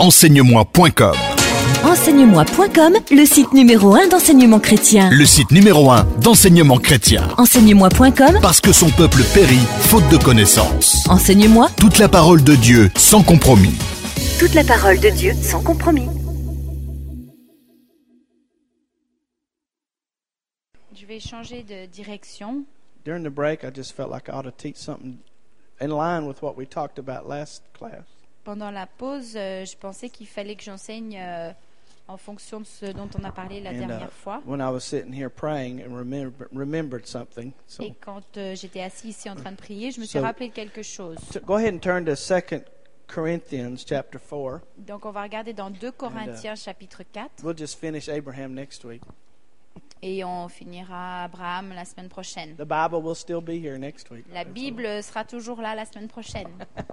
Enseigne-moi.com. Enseigne-moi.com, le site numéro 1 d'enseignement chrétien. Le site numéro 1 d'enseignement chrétien. Enseigne-moi.com, Parce que son peuple périt faute de connaissance. Enseigne-moi, Toute la parole de Dieu sans compromis. toute la parole de Dieu sans compromis. Je vais changer de direction. During the break, I just felt like I ought to teach something in line with what we talked about last class. Pendant la pause, je pensais qu'il fallait que j'enseigne en fonction de ce dont on a parlé la dernière fois. When I was sitting here praying and remembered something, so Et quand j'étais assis ici en train de prier, je me suis So- rappelé de quelque chose. go ahead and turn to 2 Corinthians chapter 4. Donc on va regarder dans 2 Corinthiens chapitre 4 We'll just finish Abraham next week. et on finira Abraham la semaine prochaine. The Bible will still be here next week. La Bible sera toujours là la semaine prochaine.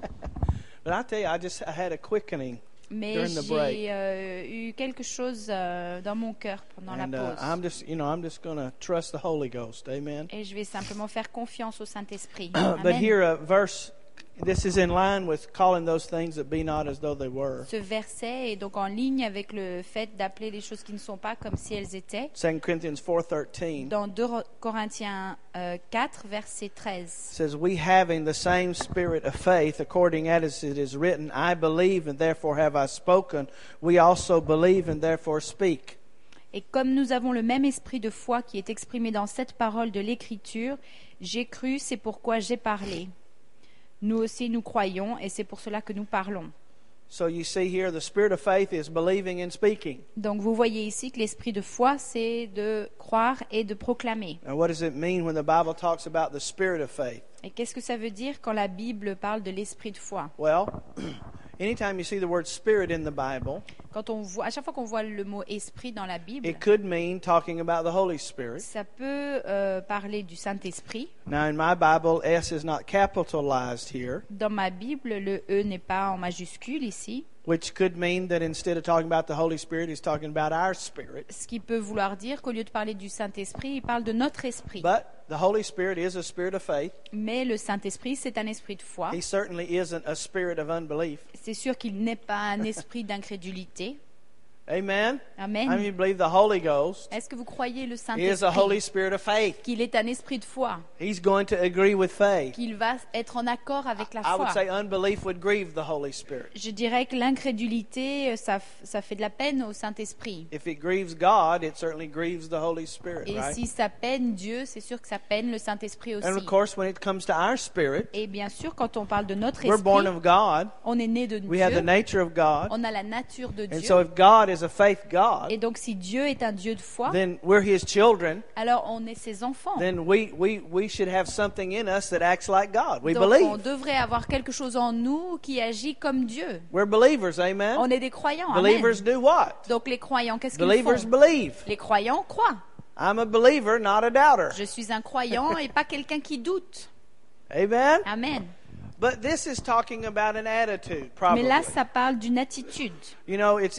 But I tell you, I had a quickening. Mais During the break. j'ai eu quelque chose dans mon cœur pendant la And pause. I'm just going to trust the Holy Ghost. Amen. Et je vais simplement faire confiance au Saint-Esprit. But Amen. here, a verse, this is in line with calling those things that be not as though they were. Ce verset est donc en ligne avec le fait d'appeler les choses qui ne sont pas comme si elles étaient. 2 Corinthians 4:13 Dans 2 Corinthiens 4, verset 13. says, "We having the same spirit of faith, according as it is written, I believe and therefore have I spoken. We also believe and therefore speak." Et comme nous avons le même esprit de foi qui est exprimé dans cette parole de l'Écriture, j'ai cru, c'est pourquoi j'ai parlé. Nous aussi nous croyons et c'est pour cela que nous parlons. So you see here, the spirit of faith is believing and speaking. Donc vous voyez ici que l'esprit de foi, c'est de croire et de proclamer. Now, what does it mean when the Bible talks about the spirit of faith? Et qu'est-ce que ça veut dire quand la Bible parle de l'esprit de foi? Well, anytime you see the word spirit in the Bible, Quand on voit, à chaque fois qu'on voit le mot esprit dans la Bible, it could mean talking about the Holy Spirit. ça peut parler du Saint-Esprit. Now, in my Bible, S is not capitalized here, Dans ma Bible, le E n'est pas en majuscule ici, which could mean that instead of talking about the Holy Spirit, he's talking about our spirit. ce qui peut vouloir dire qu'au lieu de parler du Saint-Esprit, il parle de notre esprit. But the Holy Spirit is a spirit of faith. Mais le Saint-Esprit, c'est un esprit de foi. He certainly isn't a spirit of unbelief. C'est sûr qu'il n'est pas un esprit d'incrédulité. Amen? How many Amen. believe the Holy Ghost Est-ce que vous croyez le is a Holy Saint-Esprit, Spirit of faith? qu'il est un esprit de foi, He's going to agree with faith. qu'il va être en accord avec la I would foi? say unbelief would grieve the Holy Spirit. Je dirais que l'incrédulité, ça fait de la peine au Saint-Esprit. If it grieves God, it certainly grieves the Holy Spirit, Et right? si ça peine Dieu, c'est sûr que ça peine le Saint-Esprit And of aussi. course, when it comes to our spirit, Et bien sûr, quand on parle de notre we're born esprit, of God. on est né de We have the Dieu, nature of God. on a la nature de And Dieu. so if God is a faith God, Et donc si Dieu est un Dieu de foi, then we're His children. alors on est ses enfants. Then we should have something in us that acts like God. We Donc on believe. devrait avoir quelque chose en nous qui agit comme Dieu. We're believers, amen? On est des croyants. Amen. Believers do what? Donc les croyants, qu'est-ce qu'ils Believers font? believe. Les croyants croient. I'm a believer, not a doubter. Je suis un croyant et pas quelqu'un qui doute. Amen? Amen. But this is talking about an attitude, Mais probably. là, ça parle d'une attitude. You know, it's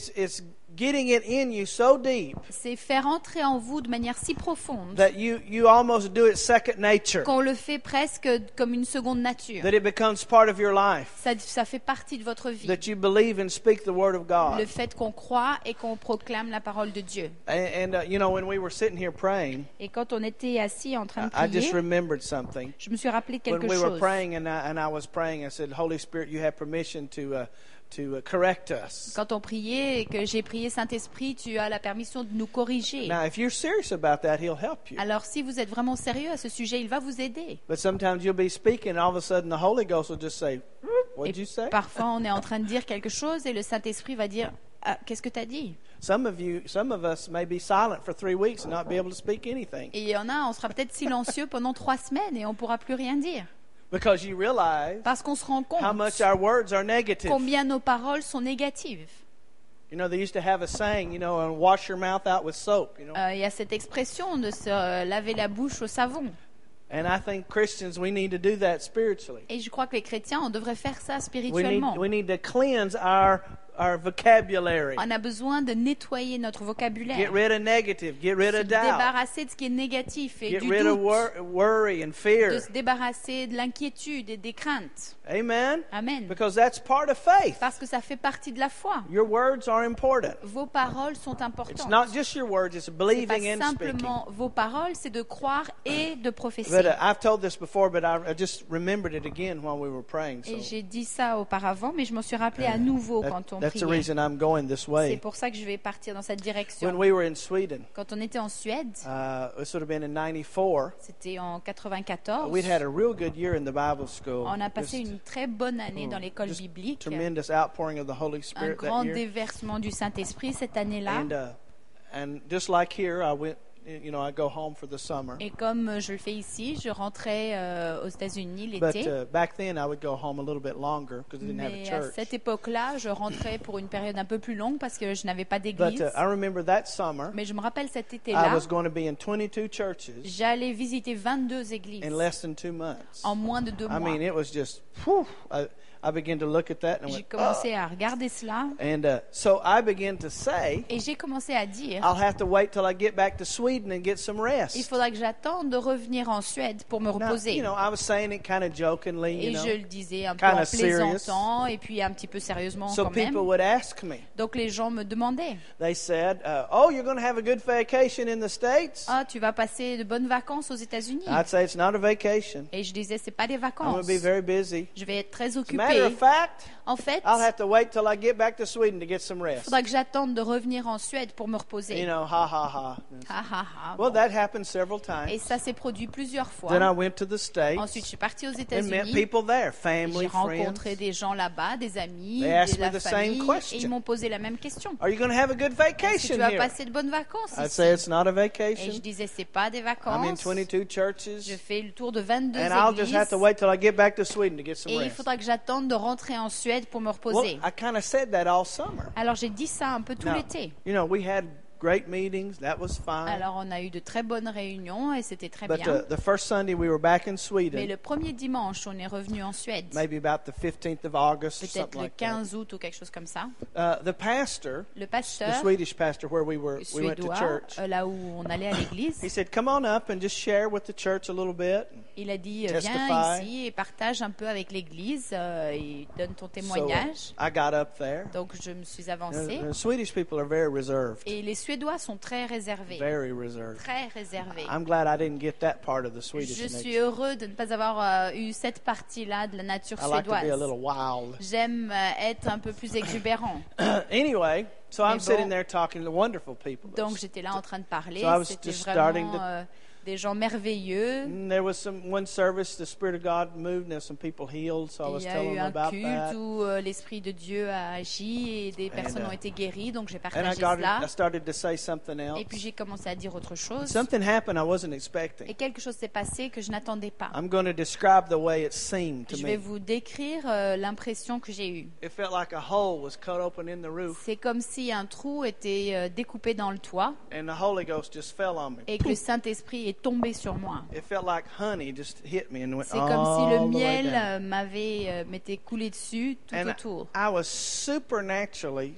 getting it in you so deep C'est faire entrer en vous de manière si profonde that you almost do it second nature, qu'on le fait presque comme une seconde nature. that it becomes part of your life, Ça fait partie de votre vie. that you believe and speak the word of Le God. fait qu'on croit et qu'on proclame la parole de Dieu. And you know, when we were sitting here praying, Et quand on était assis en train de I just prier, remembered something. je me suis rappelé When quelque we were chose. praying and I was praying, I said, Holy Spirit, you have permission to correct us. Quand on priait et que j'ai prié Saint-Esprit, tu as la permission de nous corriger. Now, if you're serious about that, He'll help you. Alors si vous êtes vraiment sérieux à ce sujet, il va vous aider. But sometimes you'll be speaking, and all of a sudden the Holy Ghost will just say, "What'd you Et say?" parfois on est en train de dire quelque chose et le Saint-Esprit va dire ah, qu'est-ce que tu as dit? Some of us may be silent for 3 weeks and not be able to speak anything Et il y en a, on sera peut-être silencieux pendant 3 semaines et on pourra plus rien dire. because you realize Parce qu'on se rend how compte much our words are negative. combien nos paroles sont négatives. You know, they used to have a saying, you know, wash your mouth out with soap, you know. Il y a cette expression de se laver la bouche au savon. And I think Christians, we need to do that spiritually. Et je crois que les chrétiens, on devrait faire ça We spirituellement. need to cleanse our our vocabulary. On a besoin de nettoyer notre Get vocabulaire, rid of negative. Get rid se of doubt. débarrasser de ce qui est négatif et Get du rid of doute, worry and de fear. se débarrasser de l'inquiétude et des craintes. Amen? Amen. Because that's part of faith. Parce que ça fait partie de la foi. Your words are important. Vos paroles sont It's importantes. not just your words, it's C'est pas believing and speaking. simplement vos paroles, c'est de croire et de prophétiser. But I've told this before, but I just remembered it again while we were praying. Et So j'ai dit ça auparavant, mais je m'en suis rappelé à nouveau quand on that's the priait. reason I'm going this C'est way. pour ça que je vais partir dans cette When direction. we were in Sweden, Quand on était en Suède, this would have been in '94. c'était en 94, We'd had a real good year in the Bible school. on a passé Just une très bonne année dans l'école just biblique. tremendous outpouring of the Holy Un Spirit grand that year. déversement du Saint-Esprit cette année-là. And just like here, I went. You know, I go home for the summer. Et comme je le fais ici, je rentrais aux États-Unis But l'été. back then, I would go home a little bit longer because I didn't have a Mais à church. cette époque-là, je rentrais pour une période un peu plus longue parce que je n'avais pas But d'église. I remember that summer, Mais je me rappelle cet I été-là, was going to be in 22 churches j'allais visiter 22 églises in less than 2 months. en moins de 2 I mois. mean, it was just, whew, I began to look at that and I J'ai went, commencé à regarder cela and so I began to say, et j'ai commencé à dire, I'll have to wait till I get back to Sweden and get some il rest. faudra que j'attende de revenir en Suède pour me Now, reposer. you know, I was saying it kind of jokingly, you Et know. je le disais un peu kinda en serious. plaisantant et puis un petit peu sérieusement So quand même. people would ask me. Donc les gens me demandaient, They said, "Oh, you're going to have a good vacation in the States?" ah, tu vas passer de bonnes vacances aux États-Unis? I'd say it's not a vacation. Et je disais, c'est pas des I'm going vacances. to be very busy. Je vais être très As a matter of occupée. fact, En fait, I'll have to wait till I get back to Sweden to get some il rest. faudra que j'attende de revenir en Suède pour me You reposer. know, ha ha ha. Ha, ha, ha. Well, Bon. that happened several Et times. ça s'est produit plusieurs Then I fois. went to the States Ensuite, je suis partie aux and met États-Unis. people there, Et family, j'ai rencontré friends. des gens là-bas, des amis, They asked de la me the same famille, question. et ils m'ont posé la même question. Are you going to have a good Est-ce que vacation tu vas here? passer de bonnes vacances I'd ici? say it's not a Et je vacation. disais, c'est pas des I'm in vacances. 22 Je churches, fais le tour de 22 and I'll just have to églises. wait till I get back to Sweden to get some Et il rest. faudra que j'attende de rentrer en Suède pour me Well, reposer. I kind of said that all summer. Alors j'ai dit ça un peu tout Now, l'été. you know, we had great meetings. That was fine. Alors on a eu de très bonnes réunions et c'était très But bien. the first Sunday we were back in Mais Sweden, le premier dimanche, on est revenu en Suède. maybe about the 15th of August or Peut-être something le like that. 15 août ou quelque chose comme ça. The pastor, Le the pasteur Swedish pastor where we went to suédois, church, là où on allait à he l'église, said, "Come on up and just share with the church a little bit." il a dit Testify. viens ici et partage un peu avec l'église et donne ton So témoignage. I got up there. Donc je me suis avancée. The Swedish people are very reserved, Et les Suédois sont très réservés. very reserved. Très réservés. I'm glad I didn't get that part of the Swedish Je suis nature. heureux de ne pas avoir eu cette partie-là de la nature I like to be a suédoise. little wild. J'aime être un peu plus exubérant. Anyway, so I'm Mais sitting bon. there talking to wonderful people. Donc j'étais là en train de parler. So I was C'était just starting vraiment to- des gens merveilleux. And there was one service, the Spirit of God moved, and there's some people healed, so I Il was y a telling eu them un about culte that. où l'Esprit de Dieu a agi et des personnes ont été guéries. Donc j'ai And partagé cela. I started to say something Et else. puis j'ai commencé à dire autre chose. Something happened I wasn't Et expecting. quelque chose s'est passé que je n'attendais pas. I'm going to describe the way it seemed to Je vais me. vous décrire l'impression que j'ai eue. It felt like a hole was cut open in the roof, C'est comme si un trou était découpé dans le toit and the Holy Ghost just fell on me. et que le Saint-Esprit est tombé sur moi. It felt like honey just hit me and went C'est comme si le all the way miel down. m'était coulé dessus tout And autour. I was supernaturally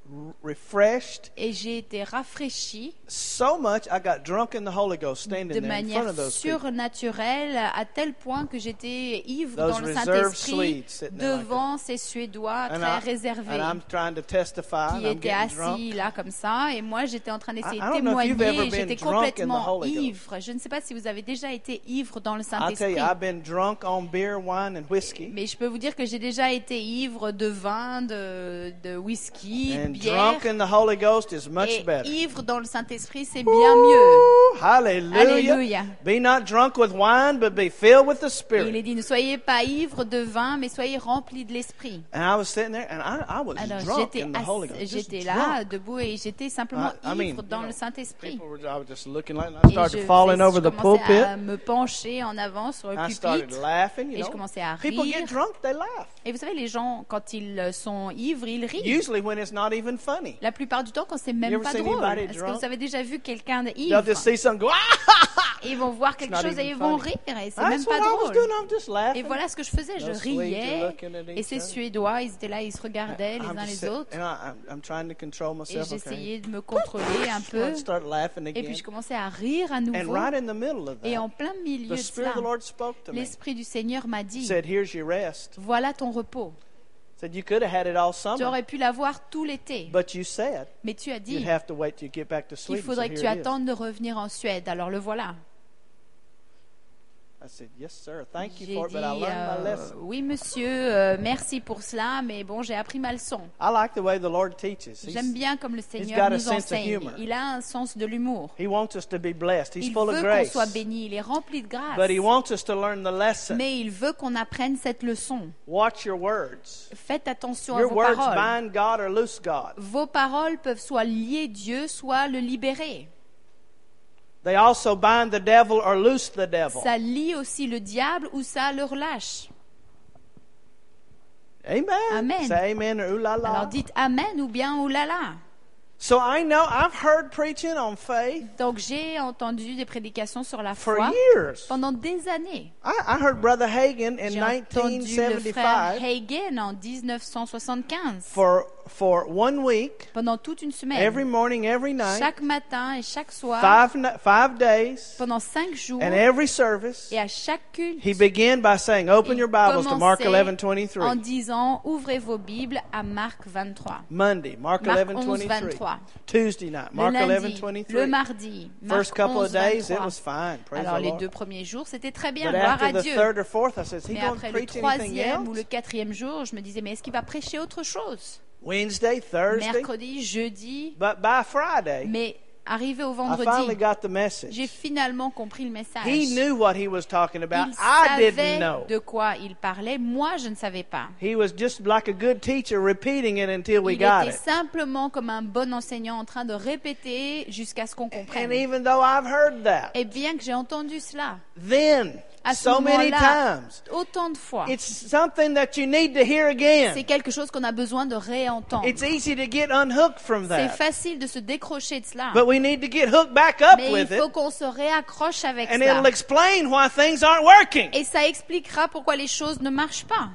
refreshed Et j'ai été rafraîchie so much I got drunk in the Holy Ghost standing de there in front manière of those people. surnaturelle à tel point que j'étais ivre Those dans le reserved Saint-Esprit Swedes sitting there like devant ces Suédois And très I- réservés and I'm trying to testify, qui and I'm étaient getting drunk. assis là comme ça et moi j'étais en train d'essayer I de don't know if you've ever témoigner. been J'étais drunk in the complètement Holy Ghost. ivre. Je ne sais pas si vous avez déjà été ivre dans le I'll tell Saint-Esprit. you, I've been drunk on beer, wine, and whiskey. Mais je peux vous dire que j'ai déjà été ivre de vin, de whisky, de And bière. drunk in the Holy Ghost is much Et better. ivre dans le Saint-Esprit, c'est bien mieux. Woo! Hallelujah. Alléluia. Be not drunk with wine, but be filled with the Et il Spirit. est dit, ne soyez pas ivres de vin, mais soyez remplis de l'Esprit. And I was sitting there, and I was Alors drunk in the Holy Ghost. Just j'étais là, drunk. debout, et j'étais simplement I mean, ivre dans you le know, Saint-Esprit. I was just looking like, I Et started falling over the je commençais pulpit. à me pencher en avant sur le I started pupitre. laughing, Et you je know. commençais à People rire. get drunk, they laugh. Et vous savez, les gens, quand ils sont ivres, ils rient. Usually when it's not even funny. La plupart du temps, quand c'est You même ever pas seen drôle. anybody Est-ce que drunk? vous avez déjà vu quelqu'un They'll ivre just see something go, ah, ha, ha, Et ils vont voir quelque not chose et even ils vont funny. rire et c'est That's même pas what I was drôle. doing. I'm just laughing. Et voilà ce que je faisais, je Those Swedes are riais looking at et each ces other. Suédois, ils étaient là, ils se regardaient les I'm uns just les sit- autres and I'm trying to control et myself. Okay. j'essayais de me contrôler un peu I'd start laughing et puis again. je commençais à rire à And nouveau right in the middle of et that, en plein milieu the de Spirit of cela, the Lord spoke to me. l'Esprit du Seigneur m'a He dit, said, "Here's your rest." voilà ton repos. Said you could have had it all Tu summer, aurais pu l'avoir tout l'été, but you said mais tu as you'd dit have to wait till you get back to qu'il Sweden. So faudrait que here tu it is. attendes de revenir en Suède, alors le voilà. I said, "Yes, sir. Thank you J'ai for it, dit, but I learned my lesson." oui monsieur, merci pour cela, mais bon, j'ai appris ma leçon. I like the way the Lord teaches. J'aime bien comme le got Seigneur a nous sense of enseigne. humor. Il a un sens de l'humour. He wants us to be blessed. He's Il full of veut qu'on grace. soit béni, il est rempli de grâce. But he wants us to learn the lesson. Mais il veut qu'on apprenne cette leçon. Watch your words. Faites attention à Your vos words paroles. bind God or loose God. Vos paroles peuvent soit lier Dieu, soit le libérer. They also bind the devil or loose the devil. Ça lie aussi le diable ou ça le relâche. Amen. Amen. Say amen or ooh la la. Alors dites Amen ou bien oulala. So I know I've heard preaching on faith Donc j'ai entendu des prédications sur la for foi years. pendant des années. I heard Brother Hagin in J'ai entendu le frère 1975 Hagin en 1975. for 1 week, Pendant toute une semaine. every morning, every night, Chaque matin et chaque soir. 5 days, Pendant 5 jours. and every service. Et à chaque culte. He began by saying, "Open il your Bibles to Mark commençait 11:23." en disant, ouvrez vos Bibles à Marc 23. Monday, Mark Marc 11:23. 11:23. Tuesday night, Le Mark lundi, 11:23. le mardi, Marc First couple of days, it 11:23. was fine. Praise Alors the les Lord. 2 premiers jours, c'était très bien, But gloire after à the Dieu. third or fourth, I said, "Is he Mais going to après le preach anything 3e ou else?" le 4e jour, je me disais, mais est-ce qu'il va prêcher autre chose? Wednesday, Thursday, Mercredi, jeudi, but by Friday, mais arrivé au I finally vendredi, got the message. j'ai finalement compris le message. He knew what he was talking about. Il I didn't savait know. de quoi il parlait, moi je ne savais pas. He was just like a good teacher repeating it until we Il got était it. simplement comme un bon enseignant en train de répéter jusqu'à ce qu'on And comprenne. even though I've heard that, Et bien que j'ai entendu cela, then, à ce so many moment-là, times, autant de fois, it's something that you need to hear c'est again. quelque chose qu'on a besoin de réentendre. It's easy to get unhooked from C'est that. facile de se décrocher de cela. But we need to get hooked back up Mais il with it, faut qu'on se réaccroche avec and cela. it'll explain why things aren't working. Et ça expliquera pourquoi les choses ne marchent pas.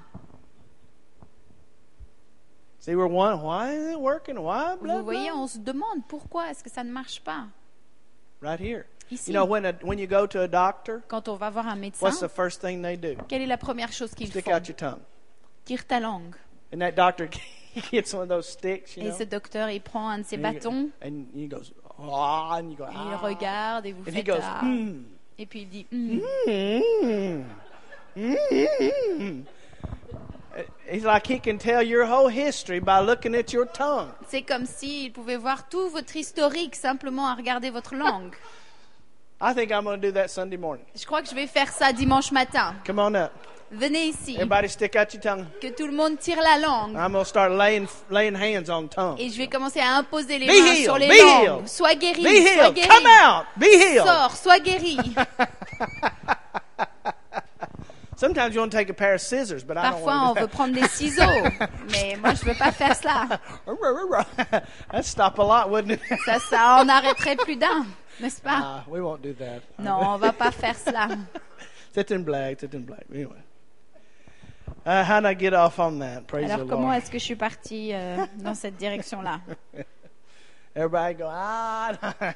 See, we're wondering, why isn't it working? Why? Blah, Vous voyez, blah. on se demande pourquoi est-ce que ça ne marche pas. Right here. Ici, You know, when you go to a doctor, quand on va voir un médecin, what's the first thing they do? quelle est la première chose qu'ils Stick font? out your tongue. Tire ta langue. And that doctor gets one of those sticks, you Et know. ce docteur, il prend un de ses and bâtons, he goes, ah, and you go, et il ah. regarde et vous And he faites goes, ah. hmm. Et puis il dit Mm. Mm. It's like he can tell your whole history by looking at your tongue. C'est comme s'il pouvait voir tout votre historique simplement à regarder votre langue. I think I'm going to do that Sunday morning. Je crois que je vais faire ça dimanche matin. Come on up. Venez ici, Everybody stick out your tongue. que tout le monde tire la langue. I'm going to start laying hands on tongue. Et je vais commencer à imposer les Be mains healed, sur les be langues. healed. Sois guéri, Be sois healed. guéri. Come out. Be healed. Sors, sois guéri. Sometimes you want to take a pair of scissors, but I don't Parfois, on want to veut do prendre des ciseaux, mais moi, je veux pas faire cela. that. That'd stop a lot, wouldn't it? Ça en arrêterait plus d'un, n'est-ce pas? We won't do that. Non, on va pas faire cela. Sit in black. Anyway. How did I get off on that? Praise Alors, the comment Lord. est-ce que je suis partie dans cette direction-là? Everybody go, ah.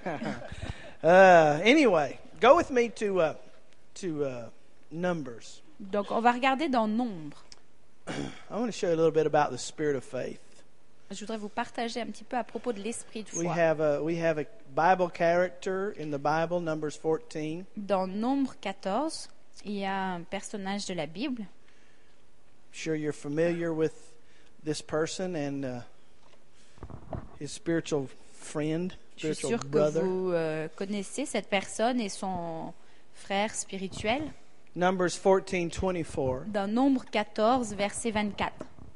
Anyway, go with me to Numbers. Donc, on va regarder dans Nombre. I want to show you a little bit about the spirit of faith. Je voudrais vous partager un petit peu à propos de l'esprit de We foi. have a Bible character in the Bible, Numbers 14. Dans Nombre 14, il y a un personnage de la Bible. I'm sure you're familiar with this person and his spiritual friend, Je suis spiritual sûre que brother. vous connaissez cette personne et son frère spirituel. Numbers 14:24 Dans Nombre 14, verset 24.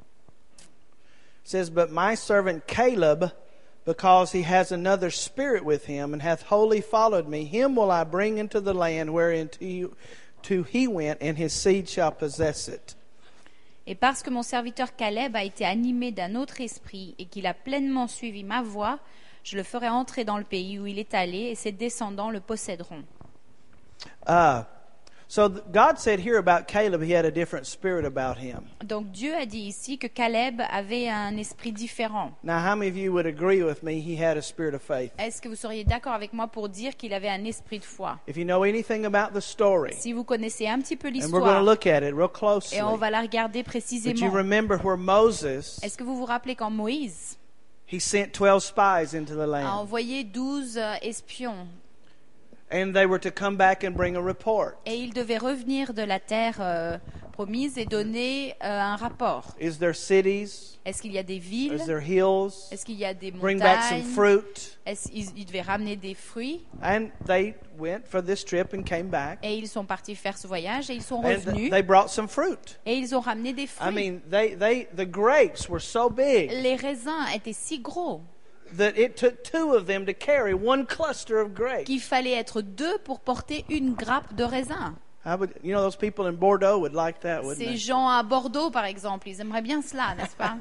says, "But my servant Caleb, because he has another spirit with him and hath wholly followed me, him will I bring into the land whereinto he went, and his seed shall possess it." Et parce que mon serviteur Caleb a été animé d'un autre esprit et qu'il a pleinement suivi ma voie, je le ferai entrer dans le pays où il est allé et ses descendants le posséderont. God said here about Caleb, he had a different spirit about him. Donc Dieu a dit ici que Caleb avait un esprit différent. Now, how many of you would agree with me he had a spirit of faith? Est-ce que vous seriez d'accord avec moi pour dire qu'il avait un esprit de foi? If you know anything about the story, Si vous connaissez un petit peu and we're going to l'histoire, look at it real closely, et on va la regarder but you précisément. remember where Moses, Est-ce que vous vous rappelez quand Moïse he sent 12 spies into the a land, envoyé 12 espions and they were to come back and bring a report. et ils devaient revenir de la terre promise et donner un rapport? Is there cities? Est-ce qu'il y a des villes? Is there hills? Est-ce qu'il y a des Bring back some montagnes? fruit. Est-ce qu'ils devaient ramener des fruits? And they went for this trip and came back, Et ils sont partis faire ce voyage et ils sont and revenus they brought some fruit. et ils ont ramené des I fruits. mean, the grapes were so big Les raisins étaient si gros that it took 2 of them to carry one cluster of grapes. qu'il fallait être 2 pour porter une grappe de raisin. You know, those people in Bordeaux would like that, wouldn't Ces they? gens à Bordeaux, par exemple, ils aimeraient bien cela, n'est-ce pas?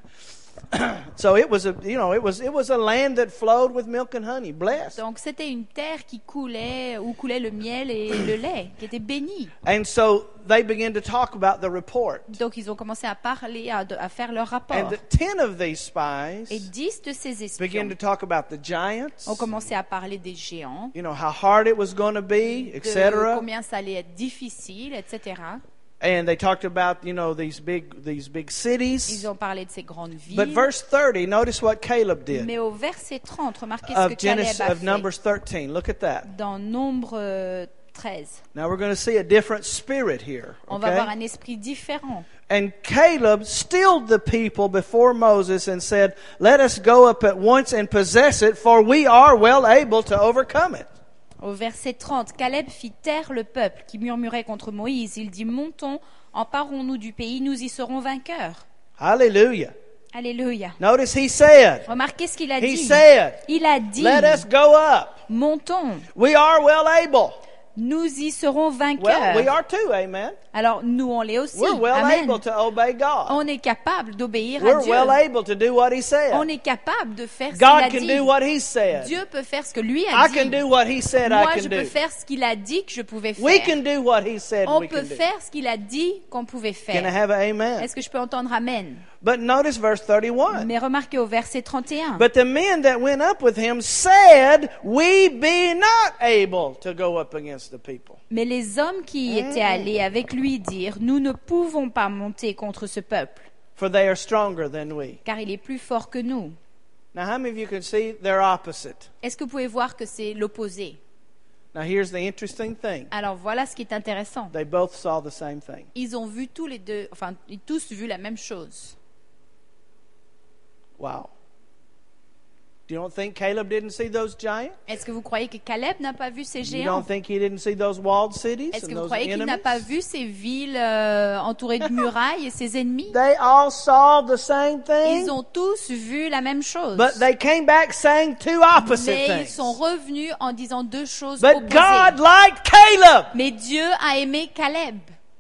So it was a land that flowed with milk and honey, blessed. Donc c'était une terre qui coulait, où coulait le miel et le lait, qui était bénie. And so they began to talk about the report. Donc ils ont commencé à parler, à faire leur rapport. And 10 of these Et spies 10 de ces began espions to talk about the giants, ont commencé à parler des géants, you know, how hard it was going to be, de etc. combien ça allait être difficile, etc. And they talked about, you know, these big cities. Ils ont parlé de ces grandes villes. But verse 30, notice what Caleb did. Mais au verset 30, remarquez ce que Of Caleb Genesis, a of fait Numbers 13. Look at that. dans Nombre 13. Now we're going to see a different spirit here. On va voir Okay? un esprit différent. And Caleb stilled the people before Moses and said, "Let us go up at once and possess it, for we are well able to overcome it." Au verset 30, Caleb fit taire le peuple qui murmurait contre Moïse. Il dit, montons, emparons-nous du pays, nous y serons vainqueurs. Hallelujah. Alléluia. Notice he said, Remarquez ce qu'il a he dit. said, Il a dit, "Let us go up. montons, We are well able." nous y serons Well, vainqueurs. we are too, amen. Alors nous, on l'est aussi. We're well Amen. able to obey God. On est capable d'obéir à We're Dieu. well able to do what he On said. est capable de faire ce qu'il a God can dit. do what he said. Dieu peut faire ce que lui a I can dit. do what he said Moi, I je can peux do. faire ce qu'il a dit que je pouvais We faire. can do what he said On we peut can do. faire ce qu'il a dit qu'on pouvait Can I faire. have an amen? Est-ce que je peux entendre amen? But notice verse 31. Mais remarquez au verset 31. But the men that went up with him said, "We be not able to go up against the people." Mais les hommes qui étaient allés avec lui dirent, nous ne pouvons pas monter contre ce peuple, For they are stronger than we. car il est plus fort que nous. Now, how many of you can see they're opposite? Est-ce que vous pouvez voir que c'est l'opposé? Now, here's the interesting thing. Alors voilà ce qui est intéressant. They both saw the same thing. Ils ont vu tous les deux, enfin, ils ont tous vu la même chose. Wow. Do you don't think Caleb didn't see those giants? Est-ce que vous croyez que Caleb n'a pas vu ces You géants? don't think he didn't see those walled cities Est-ce que and vous those croyez qu'il n'a enemies? pas vu ces villes entourées de murailles et ses ennemis? They all saw the same thing, Ils ont tous vu la même chose. but they came back saying two opposite Mais ils things. sont revenus en disant deux choses But opposées. God liked Caleb. Mais Dieu a aimé Caleb.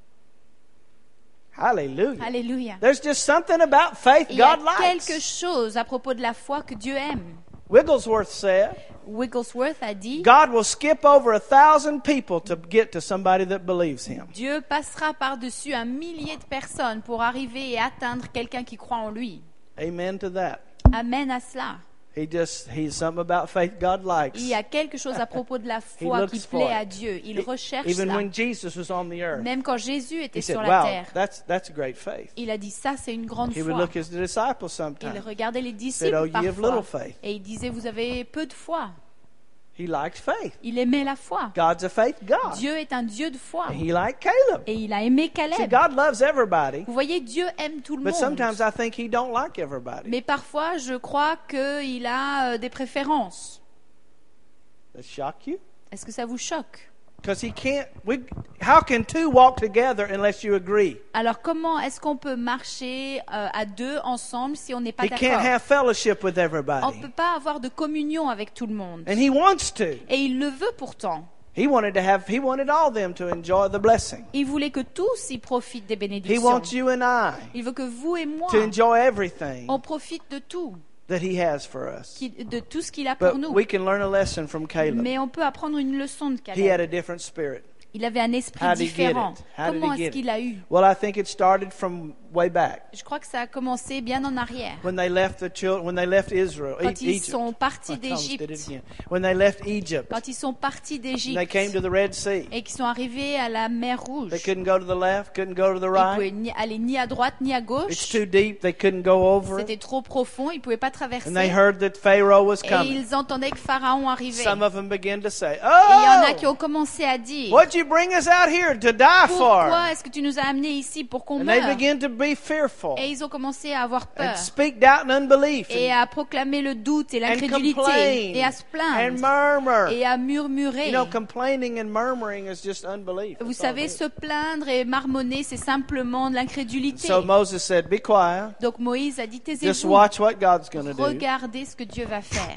Hallelujah. Alléluia. There's just something about faith Il y a God likes. quelque chose à propos de la foi que Dieu aime. Wigglesworth said, Wigglesworth a dit, God will skip over 1,000 people to get to somebody that believes him. Dieu passera par-dessus 1 millier de personnes pour arriver et atteindre quelqu'un qui croit en lui. Amen to that. Amen à cela. He's something about faith God likes. Il y a quelque chose à propos de la foi looks qui for plaît it. à Dieu. Il recherche Even cela. when Jesus was on the earth, Même quand Jésus était he said, sur la wow, terre, that's great faith. il a dit ça, c'est une grande He would foi. look at the disciples Il sometimes. regardait les said, disciples "Oh, ye have little parfois faith." et il disait, vous avez peu de foi. He liked faith. Il aimait la foi. God's a faith God. Dieu est un Dieu de foi. And he liked Caleb. Et il a aimé See, Caleb. God loves everybody, Vous voyez, Dieu aime tout le but monde. sometimes I think he don't like everybody. Mais parfois, je crois qu'il a des préférences. That shock you? Est-ce que ça vous choque? Because how can two walk together unless you agree? Alors, comment est-ce qu'on peut marcher à deux ensemble si on n'est pas He can't d'accord? have fellowship with On ne everybody. peut pas avoir de communion avec tout le monde. And he wants to. Et il le veut pourtant. He wanted all them to enjoy the blessing. Il voulait que tous y profitent des He bénédictions. wants you and I Il veut que vous et moi, to enjoy everything. on profite de tout. that He has for us. de tout ce qu'il a pour But nous. we can learn a lesson from Caleb. Mais on peut apprendre une leçon de He had Caleb. a different spirit. Il avait un esprit How did he get différent. it? How did Comment he get est-ce qu'il a eu? Well, I think it started from way back Je crois que ça a commencé bien en arrière. when they left when they left Israel, Quand ils Egypt. sont partis I almost did it d'Égypte. again. When they left Egypt, Quand ils sont partis and they d'Égypte came to the Red Sea. et qu'ils sont arrivés à la mer Rouge. They couldn't go to the left, couldn't go to the Ils right. pouvaient aller ni à droite ni à It's gauche. too deep. They couldn't go over C'était it. trop profond, ils ne pouvaient pas And they traverser. heard that Pharaoh was Et coming. ils entendaient que Pharaon arrivait. Some of them began to say, Et il y en a qui "Oh, ont commencé à dire, what'd you bring us out here to die pourquoi for?" est-ce que tu nous as amenés ici pour qu'on And they meure? began to be fearful Et ils ont commencé à avoir and peur speak doubt and unbelief et à proclamer le doute et and l'incrédulité complain et à se and plaindre murmur. et à murmurer. You know, complaining and murmuring is just unbelief. Vous That's all savez, it is. se plaindre et marmonner, c'est simplement de l'incrédulité. So Moses said, "Be quiet. Donc Moïse a dit, Just taisez-vous, watch what God's going to do." regardez ce que Dieu va faire.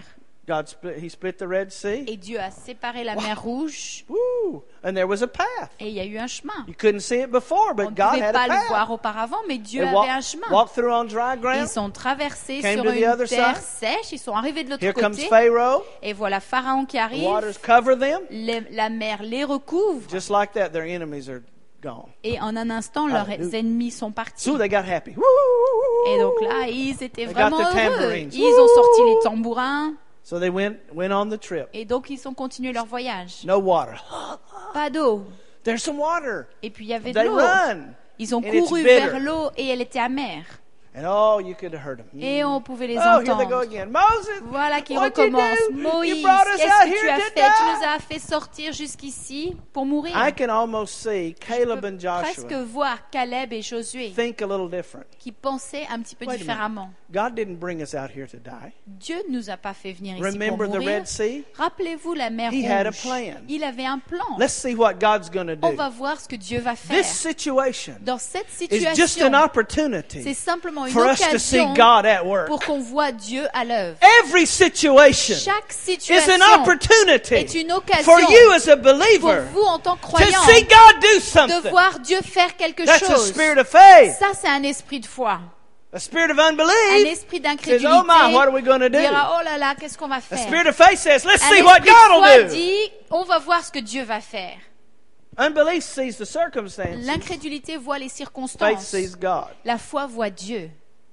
He split the Red Sea. Et Dieu a séparé la mer Rouge Woo! And there was a path. et il y a eu un chemin. You couldn't see it before, On but ne God pouvait had pas a le path. voir auparavant, mais Dieu They avait un chemin. walked through on dry ground. Ils sont traversés Came sur to the une other terre side. sèche, ils sont arrivés de l'autre Here comes côté. Pharaoh. Et voilà Pharaon qui The arrive, waters cover them. la mer les recouvre, Just like that, their enemies are gone. et en un instant, leurs Hallelujah. ennemis sont partis. So they got happy. Woo! Et donc là, ils étaient They vraiment got the heureux. tambourines. Ils ont sorti les tambourins, So they went on the trip. et donc ils ont continué leur voyage. No water. Pas d'eau. There's some water. Et puis il y avait de They l'eau. run. Ils ont And it's couru bitter. vers l'eau et elle était amère. And oh, you could have heard them. Et on pouvait les Oh, here they go entendre. again. Moses, Voilà qui what'd you recommence. do? Moïse, You brought us qu'est-ce out que tu here as to fait? Tu nous die. as fait sortir jusqu'ici pour mourir. I can almost see Je Caleb peux and Joshua presque voir Caleb et Josué think a little different. qui pensaient un petit peu Wait a minute. différemment. God didn't bring us out here to die. Dieu ne nous a pas fait venir ici pour Remember the mourir. Red Sea? Rappelez-vous la mer He had a Rouge. plan. Il avait un plan. Let's see what God's going to On do. va voir ce que Dieu va faire. This situation Dans cette is just situation, an opportunity c'est simplement une for us to see occasion God at work. pour qu'on voit Dieu à l'œuvre. Every situation Chaque is situation an opportunity est une occasion for you as a pour believer vous en tant que to croyants see God do de something. voir Dieu faire quelque That's a chose. spirit of faith. Ça, c'est un esprit de foi. A spirit of Un unbelief esprit says, d'incrédulité "Oh my, what are we going to do?" dira, oh là là, qu'est-ce qu'on va A faire? spirit of faith says, "Let's Un see what esprit de God foi will do." dit, on va voir ce que Dieu va faire. Unbelief sees the circumstances. L'incrédulité voit les Faith circonstances. sees God. La foi voit Dieu.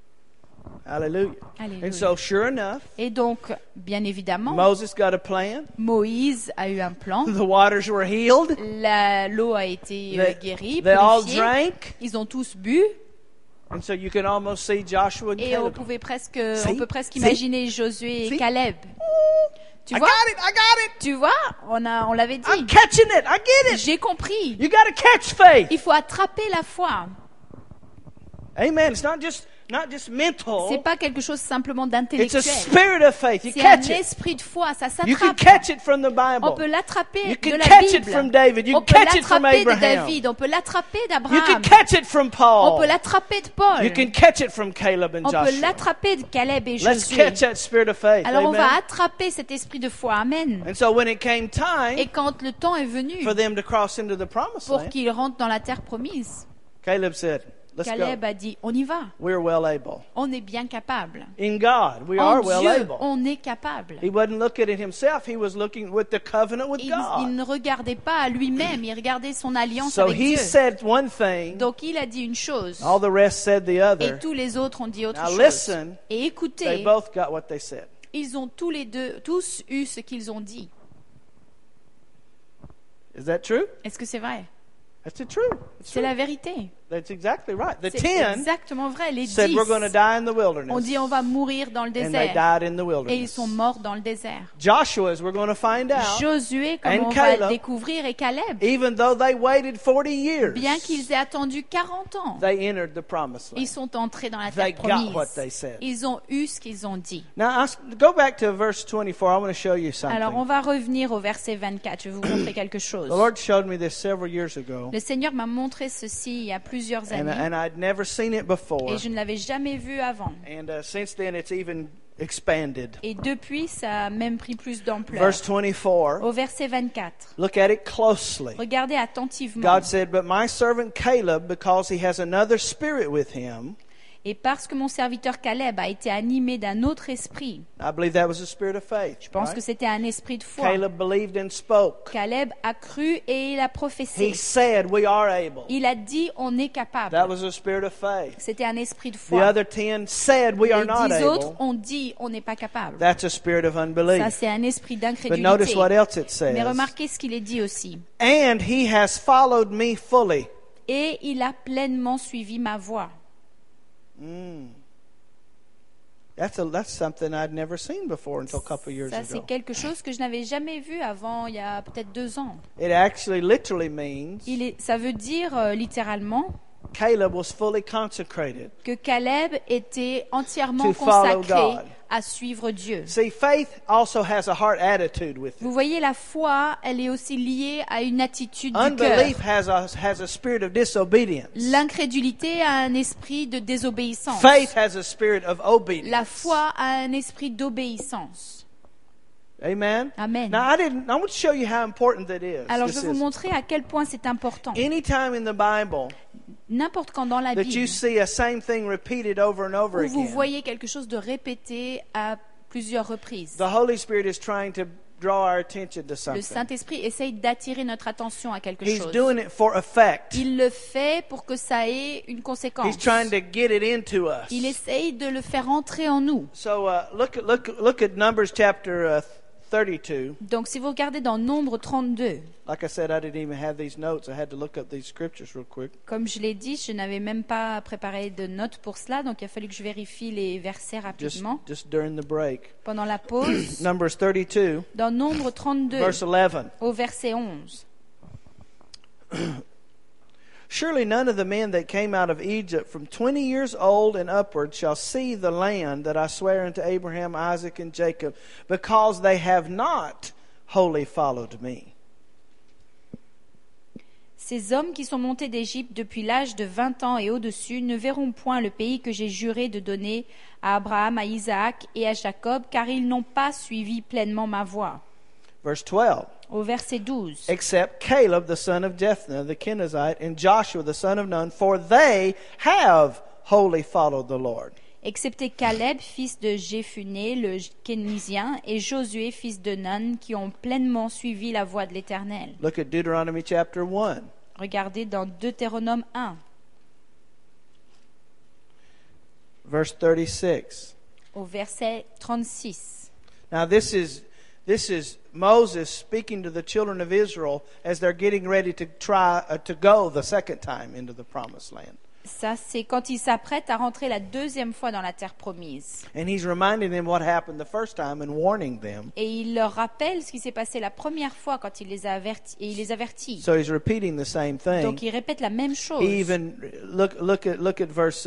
Hallelujah. Alléluia. And so, sure enough, Et donc, bien évidemment, Moses got a plan. Moïse a eu un plan. The waters were healed. L'eau a été guérie, They all purifiée. drank. Ils ont tous bu. And so you can almost see Joshua and Et on Caleb. peut presque See? imaginer Josué et See? Caleb. Tu I vois? got it. Tu vois? On l'avait I'm dit. catching it. I get it. J'ai compris. You got to catch faith. Il faut attraper la foi. Amen. It's not just mental. C'est pas quelque chose simplement It's a d'intellectuel. spirit of faith. You C'est un catch it. esprit de foi. Ça You can s'attrape. catch it from the On peut Bible. l'attraper You de can la catch it from Bible. David. You On can peut catch it from l'attraper de Abraham. David. On peut l'attraper You d'Abraham. can catch it from On Paul. peut l'attraper de Paul. You can catch it from Caleb and On peut Joshua. l'attraper de Caleb et Let's Josué. catch that spirit of faith. Alors on Amen. va attraper cet esprit de foi. Amen. And so when it came Et time quand le temps est venu for them to cross into the promised pour land, qu'ils rentrent dans la terre promise, Caleb said, "Let's Caleb go. a dit, on y va. We're well able. On est bien capable. In God, we En are well Dieu, able." on est capable. He wasn't looking at himself. He was looking with the covenant with Il God. ne regardait pas à lui-même, il regardait son alliance So avec he Dieu. said one thing. Donc il a dit une chose, All the rest said the et other. tous les autres ont dit autre Now chose. listen, Et they écoutez, both got what they said. ils ont tous eu ce qu'ils ont dit. Is that true? Est-ce que c'est vrai? That's the truth. It's C'est true. la vérité. That's exactly right. The C'est 10 exactement vrai. Les said 10 we're going to die in the ont wilderness. dit on va mourir dans le And they désert. died in the Et ils wilderness. sont morts dans le désert. Joshua's, we're going to find out, Josué, comme And on va Caleb. le découvrir, et Caleb, even though they waited 40 years, bien qu'ils aient attendu 40 ans, they entered the promised ils land. sont entrés dans la They terre got what they promise. said. Ils ont eu ce qu'ils ont dit. Now, go back to verse 24. I want to show you Alors, on something. va revenir au verset 24. Je vais vous montrer quelque chose. The Lord showed me this several years ago, Le Seigneur m'a montré ceci il y a plusieurs and années I'd never seen it before. et je ne l'avais jamais vu avant. And since then, it's even expanded. Et depuis, ça a même pris plus d'ampleur. Verse 24, Au verset 24, look at it closely. regardez attentivement. God said, "But my servant Caleb, because he has another spirit with him, Et parce que mon serviteur Caleb a été animé d'un autre esprit, I believe that was a spirit of faith. je pense right? que c'était un esprit de foi. Caleb believed and spoke. Caleb a cru et il a prophétisé. He said, "We are able." Il a dit on est capable. That was a spirit of faith. C'était un esprit de The foi. other 10 said, "We are Les not 10 autres able." ont dit on n'est pas capable. That's a spirit of Ça, unbelief. c'est un esprit But d'incrédulité. notice what else it Mais says. remarquez ce qu'il est dit aussi. And he has followed me fully. Et il a pleinement suivi ma voie. That's something I'd never seen before until a couple of years Ça, c'est ago. quelque chose que je n'avais jamais vu avant, il y a peut-être 2 ans. It actually literally means Ça veut dire littéralement Caleb was fully consecrated. que Caleb était entièrement To follow consacré God. à suivre Dieu. See, faith also has a heart attitude with it. Vous voyez, la foi, elle est aussi liée à une attitude du cœur. Unbelief has a spirit of disobedience. L'incrédulité a un esprit de désobéissance. Faith has a spirit of obedience. La foi a un esprit d'obéissance. Amen. Amen. Now I want to show you how important that is. Alors, je This vais vous is. montrer à quel point c'est important. Anytime in the Bible N'importe quand dans la that you Bible, see a same thing repeated over and over où vous again, voyez quelque chose de répété à plusieurs reprises, the Holy Spirit is trying to draw our attention to le something. Saint-Esprit essaye d'attirer notre attention à quelque He's chose. doing it for effect. Il le fait pour que ça ait une He's conséquence. trying to get it into us. Il essaye de le faire entrer en nous. So look at Numbers chapter 32. Donc, si vous regardez dans Nombre 32, Like I said, I didn't even have these notes. I had to look up these scriptures real quick. comme je l'ai dit, je n'avais même pas préparé de notes pour cela, donc il a fallu que je vérifie les versets rapidement. Just during the break. Pendant la pause, Numbers 32, dans Nombre 32, verse 11. au verset 11. Surely none of the men that came out of Egypt from 20 years old and upward shall see the land that I swear unto Abraham, Isaac, and Jacob, because they have not wholly followed me. Ces hommes qui sont montés d'Égypte depuis l'âge de 20 ans et au-dessus ne verront point le pays que j'ai juré de donner à Abraham, à Isaac et à Jacob, car ils n'ont pas suivi pleinement ma voie. Verse 12. Au verset 12. Except Caleb the son of Jephthah the Kenizzite and Joshua the son of Nun, for they have wholly followed the Lord. Excepté Caleb, fils de Jéphuné, le Kénizien, et Josué, fils de Nun, qui ont pleinement suivi la voie de l'Éternel. Look at Deuteronomy chapter 1. Regardez dans Deutéronome 1, Verse 36. au verset 36. Now this is Moses speaking to the children of Israel as they're getting ready to try to go the second time into the promised land. Ça, c'est quand ils s'apprêtent à rentrer la deuxième fois dans la terre promise. And he's reminding them what happened the first time and warning them. Et il leur rappelle ce qui s'est passé la première fois quand il les a avertis. Et il les avertit. So he's repeating the same thing. Donc il répète la même chose. He even look at verse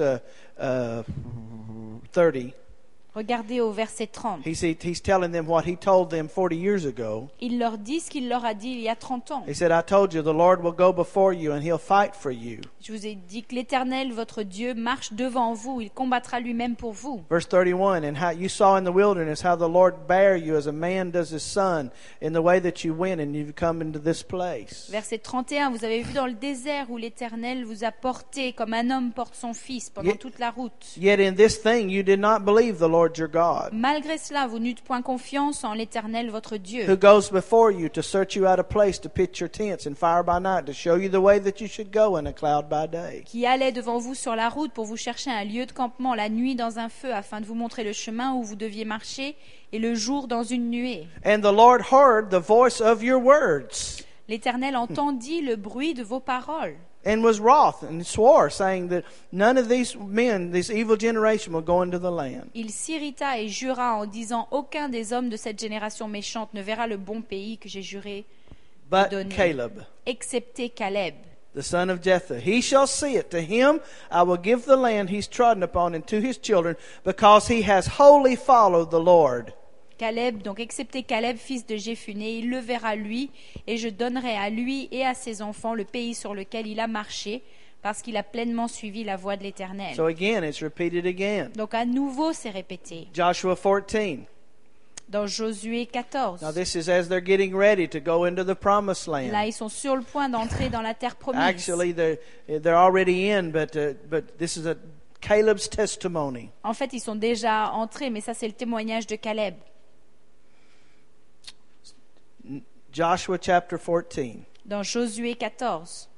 30. Regardez au verset 30. He's telling them what he told them 40 years ago. Il leur dit ce qu'il leur a dit il y a 30 ans. He said, I told you, the Lord will go before you and he'll fight for you. Je vous ai dit que l'Éternel, votre Dieu, marche devant vous. Il combattra lui-même pour vous. Verse 31, and how you saw in the wilderness how the Lord bare you as a man does his son in the way that you went, and you've come into this place. Verset 31, vous avez vu dans le désert où l'Éternel vous a porté comme un homme porte son fils pendant toute la route. Yet in this thing you did not believe the Lord your God, Malgré cela, vous n'eûtes point confiance en l'Éternel, votre who Dieu, goes before you to search you out a place to pitch your tents, and fire by night to show you the way that you should go, and a cloud by day. qui allait devant vous sur la route pour vous chercher un lieu de campement la nuit dans un feu afin de vous montrer le chemin où vous deviez marcher et le jour dans une nuée. And the Lord heard the voice of your words, L'Éternel entendit le bruit de vos paroles and was wroth, and swore, saying that none of these men, this evil generation, will go into the land. Il s'irrita et jura en disant « Aucun des hommes de cette génération méchante ne verra le bon pays que j'ai juré de But donner, Caleb, excepté Caleb. the son of Jephthah, he shall see it. To him I will give the land he's trodden upon, and to his children, because he has wholly followed the Lord. » Caleb, donc excepté Caleb, fils de Jéphuné, il le verra lui, et je donnerai à lui et à ses enfants le pays sur lequel il a marché, parce qu'il a pleinement suivi la voie de l'Éternel. So again, it's repeated again. Donc à nouveau, c'est répété. Joshua 14. Dans Josué 14, Now this is as they're getting ready to go into the promised là, land. ils sont sur le point d'entrer dans la terre promise. Actually, they're already in, but this is Caleb's testimony. En fait, ils sont déjà entrés, mais ça, c'est le témoignage de Caleb. Joshua chapter 14. Dans Josué 14,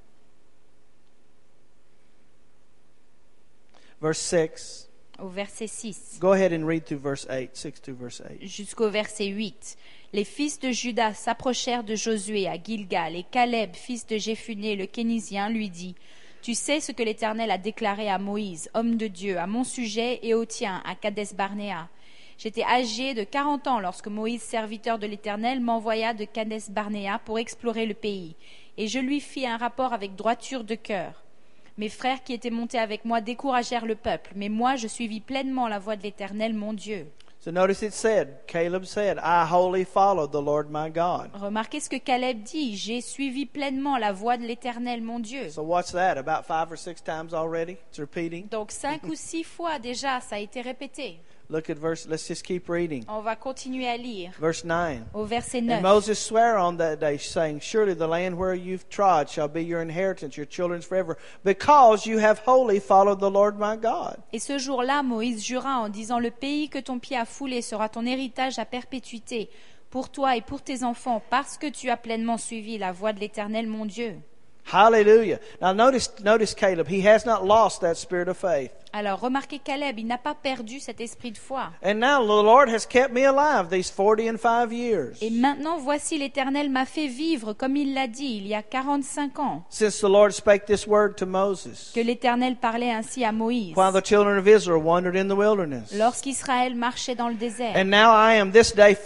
Verse 6. au verset 6. Go ahead and read through verse 8, 6 to verse 8. Jusqu'au verset 8. Les fils de Juda s'approchèrent de Josué à Gilgal, et Caleb, fils de Jéphuné le Kénisien, lui dit: Tu sais ce que l'Éternel a déclaré à Moïse, homme de Dieu, à mon sujet et au tien, à Kadès-Barnéa. J'étais âgé de 40 ans lorsque Moïse, serviteur de l'Éternel, m'envoya de Kadès-Barnéa pour explorer le pays, et je lui fis un rapport avec droiture de cœur. Mes frères qui étaient montés avec moi découragèrent le peuple, mais moi je suivis pleinement la voie de l'Éternel, mon Dieu. So notice it said, Caleb said, I wholly followed the Lord my God. Remarquez ce que Caleb dit: J'ai suivi pleinement la voie de l'Éternel, mon Dieu. So what's that? About 5 or 6 times already? It's repeating. Donc 5 ou 6 fois déjà, ça a été répété. Look at verse, let's just keep reading. On va continuer à lire Verse 9. au verset And 9. Moses sware on that day, saying, Surely the land where you've trod shall be your inheritance, your children's forever, because you have wholly followed the Lord my God. Et ce jour-là, Moïse jura en disant: Le pays que ton pied a foulé sera ton héritage à perpétuité, pour toi et pour tes enfants, parce que tu as pleinement suivi la voie de l'Éternel, mon Dieu. Hallelujah. Now notice Caleb. He has not lost that spirit of faith. Alors, remarquez Caleb, il n'a pas perdu cet esprit de foi. And now the Lord has kept me alive these 45 years. Et maintenant, voici, l'Éternel m'a fait vivre, comme il l'a dit, il y a 45 ans, Since the Lord spake this word to Moses, que l'Éternel parlait ainsi à Moïse, while the children of Israel wandered in the wilderness. lorsqu'Israël marchait dans le désert. And now I am this day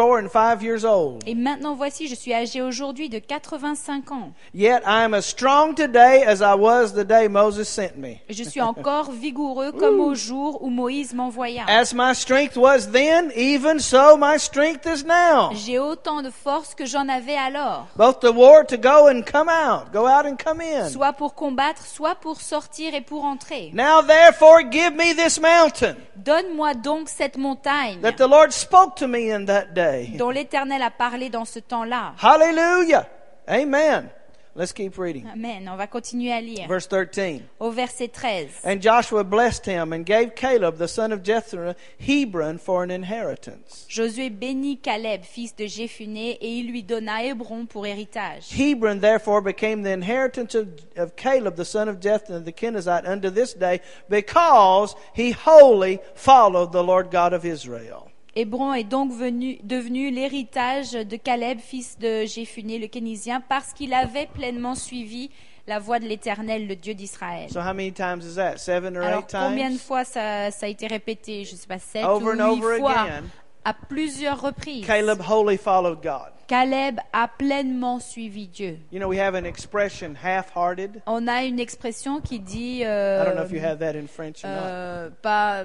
85 years old. Et maintenant, voici, je suis âgé aujourd'hui de 85 ans. Yet I am as strong today as I was the day Moses sent me. Je suis encore vigoureux comme au jour où Moïse m'envoya. As my strength was then, even so my strength is now. J'ai autant de force que j'en avais alors, Both to war, to go and come out, go out and come in. soit pour combattre, soit pour sortir et pour entrer. Now therefore give me this mountain Donne-moi donc cette montagne that the Lord spoke to me in that day. dont l'Éternel a parlé dans ce temps-là. Hallelujah. Amen. Let's keep reading. Amen. On va continuer à lire. Verse 13. Au verset 13. And Joshua blessed him and gave Caleb the son of Jephunneh Hebron for an inheritance. Josué bénit Caleb, fils de Jéphuné, et il lui donna Hébron pour héritage. Hebron therefore became the inheritance of Caleb the son of Jephunneh the Kenizzite unto this day, because he wholly followed the Lord God of Israel. Hébron est donc devenu l'héritage de Caleb, fils de Jéphuné le Kénisien, parce qu'il avait pleinement suivi la voie de l'Éternel, le Dieu d'Israël. So how many times is that? 7 or 8 Alors combien de times? fois ça a été répété? Je ne sais pas, 7 Over and ou 8 over fois, again. à plusieurs reprises. Caleb wholly followed God. Caleb a pleinement suivi Dieu. You know, we have an expression, half-hearted. On a une expression qui dit I don't know if you have that in French or not. pas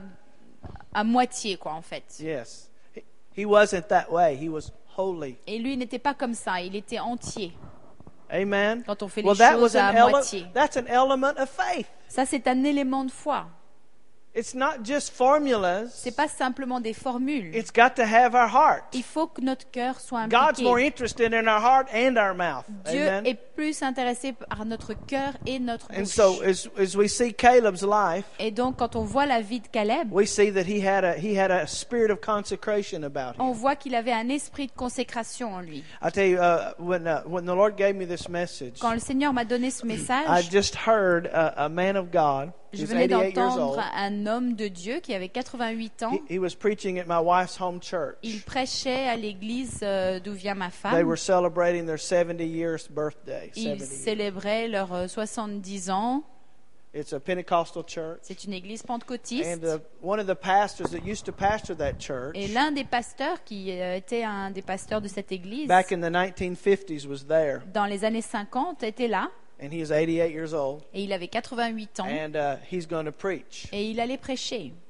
à moitié, quoi, en fait. Yes. He wasn't that way. He was holy. Et lui n'était pas comme ça, il était entier. Amen. Quand on fait Well, les that choses was à moitié. that's an element of faith. Ça, c'est un élément de foi. It's not just formulas. C'est pas simplement des formules. It's got to have our heart. Il faut que notre cœur soit God's more impliqué. interested in our heart and our mouth. Dieu Amen. est plus intéressé par notre cœur et notre And bouche. so as we see Caleb's life, Et donc, quand on voit la vie de Caleb, we see that he had a spirit of consecration about on him. voit qu'il avait un esprit de consécration en lui. I tell you, when the Lord gave me this message, Quand le Seigneur m'a donné ce I message, just heard a man of God. je He's venais 88 years d'entendre old. un homme de Dieu qui avait 88 ans. He was preaching at my wife's home church. Il prêchait à l'église d'où vient ma They femme. were celebrating their 70 years birthday. Ils 70 years. célébraient leurs 70 ans. It's a Pentecostal church. C'est une église pentecôtiste. And one of the pastors that used to pastor that church Et l'un des pasteurs qui était un des pasteurs de cette église back in the 1950s was there. dans les années 50 était là. And he is 88 years old. Et il avait 88 ans. And he's going to preach. Et il allait prêcher.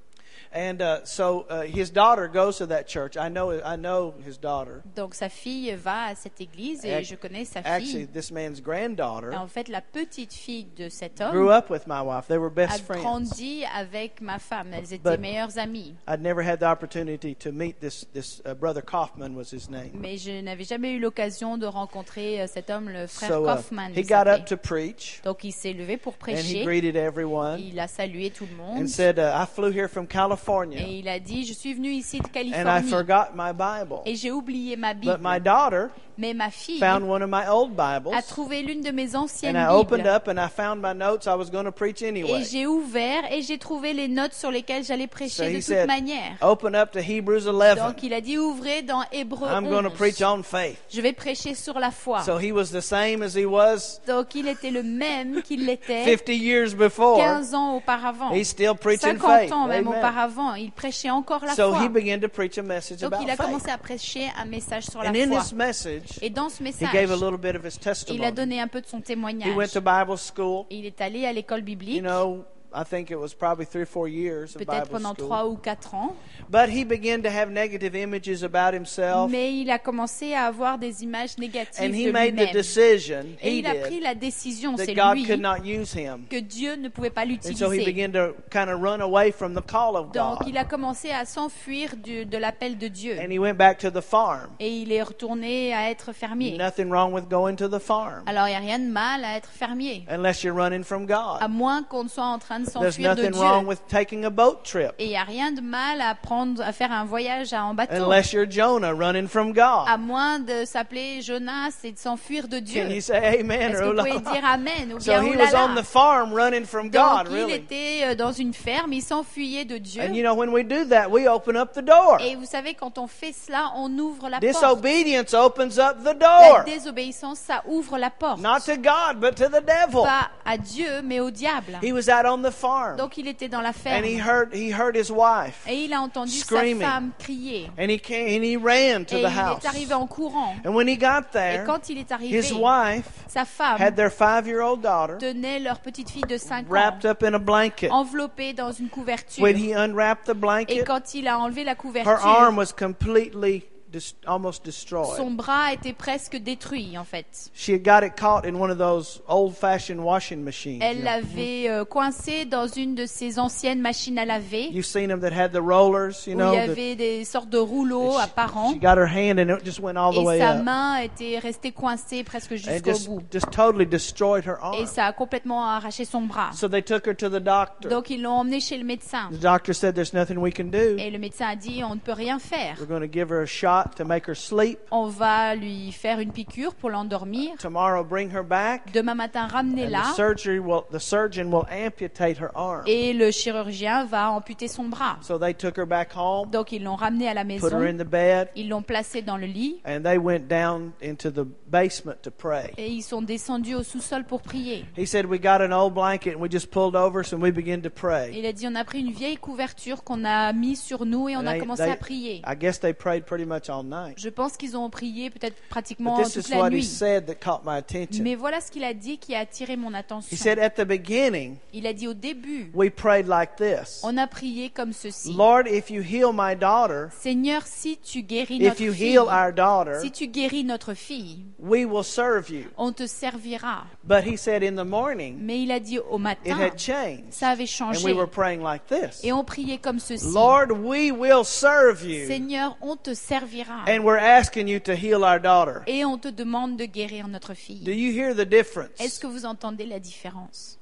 And so his daughter goes to that church. I know his daughter. Donc sa fille va à cette église et je connais sa Actually, fille. this man's granddaughter En fait, la petite fille de cet grew homme up with my wife. They were a best friends. grandi avec ma femme. Elles étaient But- meilleures amies. I'd never had the opportunity to meet this brother Kaufman was his name. Mais je n'avais jamais eu l'occasion de rencontrer cet homme, le frère So Kaufman. he il got up s'appelait. to preach, Donc il s'est levé pour and he prêcher. greeted everyone Il a salué tout le and monde. said, "I flew here from California, Et il a dit, je suis venu ici de and I Californie. forgot my Bible. Et j'ai oublié ma But my Bible. daughter Mais ma fille found one of my old a Bibles, trouvé l'une de mes anciennes and I opened Bibles. up and I found my notes. I was going to preach anyway. Et j'ai ouvert et j'ai trouvé les notes sur lesquelles j'allais So prêcher he de toute said, manière. open up to Hebrews 11. Donc il a dit, ouvrez dans Hébreux I'm going to 11. preach on faith." Je vais prêcher sur la foi. So he was the same as he was Donc il était le même qu'il l'était 50 years before. 15 ans auparavant. He's still preaching 50 faith. ans même Amen. auparavant. Il prêchait encore la So foi. he began to preach a message Donc about il a faith. commencé à prêcher un message sur la And in foi. this message, Et dans ce he message, gave a little bit of his il a testimony. donné un peu de son He témoignage. went to Bible school. Et il est allé à l'école You biblique, know, I think it was probably 3 or 4 years of peut-être Bible pendant school. 3 ou 4 ans. But he began to have negative images about himself. Mais il a commencé à avoir des images négatives And he de made the lui-même. decision, Et he il a pris did, la décision, that c'est God lui, could not use him. que Dieu ne pouvait pas And so he l'utiliser. began to kind of run away from the call of Donc God. il a commencé à s'enfuir de l'appel de Dieu. And he went back to the farm. Et il est retourné à être fermier. Nothing wrong with going to the farm, Alors il n'y a rien de mal à être fermier, unless you're running from à God. moins qu'on soit en train de There's s'enfuir de nothing wrong Dieu. with taking a boat trip, Et il n'y a rien de mal à faire un voyage en bateau, unless you're Jonah running from à God. moins de s'appeler Jonas et de s'enfuir de Dieu. Can you say amen Est-ce or que vous oh pouvez Lord? dire Amen ou So bien he oh was là on the là. farm running from God, Donc il really. était dans une ferme, il s'enfuyait de Dieu. And you know, when we do that, we open up the door. Et vous savez, quand on fait cela, on ouvre la porte. Disobedience opens up the La door. désobéissance, ça ouvre la porte. Not to God, but to the devil. Pas à Dieu, mais au diable. He was out on the farm, Donc il était dans la and ferme. he heard his wife, Et il a entendu screaming. sa femme crier. and he ran to Et the il house. est arrivé en courant. And when he got Et there, quand il est arrivé, his wife sa femme had their 5-year-old daughter tenait leur petite fille de 5 ans, wrapped up in a blanket. enveloppée dans une couverture. When he unwrapped the Et blanket, quand il a enlevé la her couverture, arm was completely almost son destroyed. bras était presque détruit, en fait. She had got it caught in one of those old-fashioned washing machines. Elle you know. l'avait coincé dans une de ces anciennes machines à laver, You've seen them that had the rollers, you où know. il y that- avait des sortes de rouleaux apparents. she got her hand and it just went all the Et way sa up. main était restée coincée presque And jusqu'au just, bout. just totally destroyed her Et arm. ça a complètement arraché son bras. So they took her to the doctor. Donc ils l'ont emmenée chez le médecin. The doctor said there's nothing we can do. Et le médecin a dit, on ne peut rien faire. We're going to give her a shot to make her sleep. On va lui faire une piqûre pour l'endormir. Tomorrow bring her back. Demain matin, And ramenez-la. the surgeon will amputate her arm. Et le chirurgien va amputer son bras. So they took her back home, Donc ils l'ont ramenée à la put her maison. in the bed, Ils l'ont placée dans le lit. and they went down into the basement to pray. Et ils sont descendus au sous-sol pour prier. He said, we got an old blanket and we just pulled over us and we began to pray. Il a dit, on a pris une vieille couverture qu'on a mise sur nous et on And a they- commencé they- à prier. I guess they prayed pretty much all night. Je pense qu'ils ont prié peut-être pratiquement But this toute is la what he nuit. said that caught my attention. Mais voilà ce qu'il a dit qui a attiré mon He attention. said, at the beginning, Il a dit au début, we prayed like this. on a prié comme ceci. Lord, if you heal my daughter, Seigneur, si tu guéris if notre you fille, heal our daughter, si tu guéris notre fille, we will serve you. on te servira. But he said in the morning, Mais il a dit au it matin, had changed. ça avait And we changé. were praying like this. Et on priait comme ceci. Lord, we will serve you. Seigneur, on te servira. And we're asking you to heal our daughter. Et on te demande de guérir notre Do fille. you hear the Est-ce difference? que vous entendez la différence?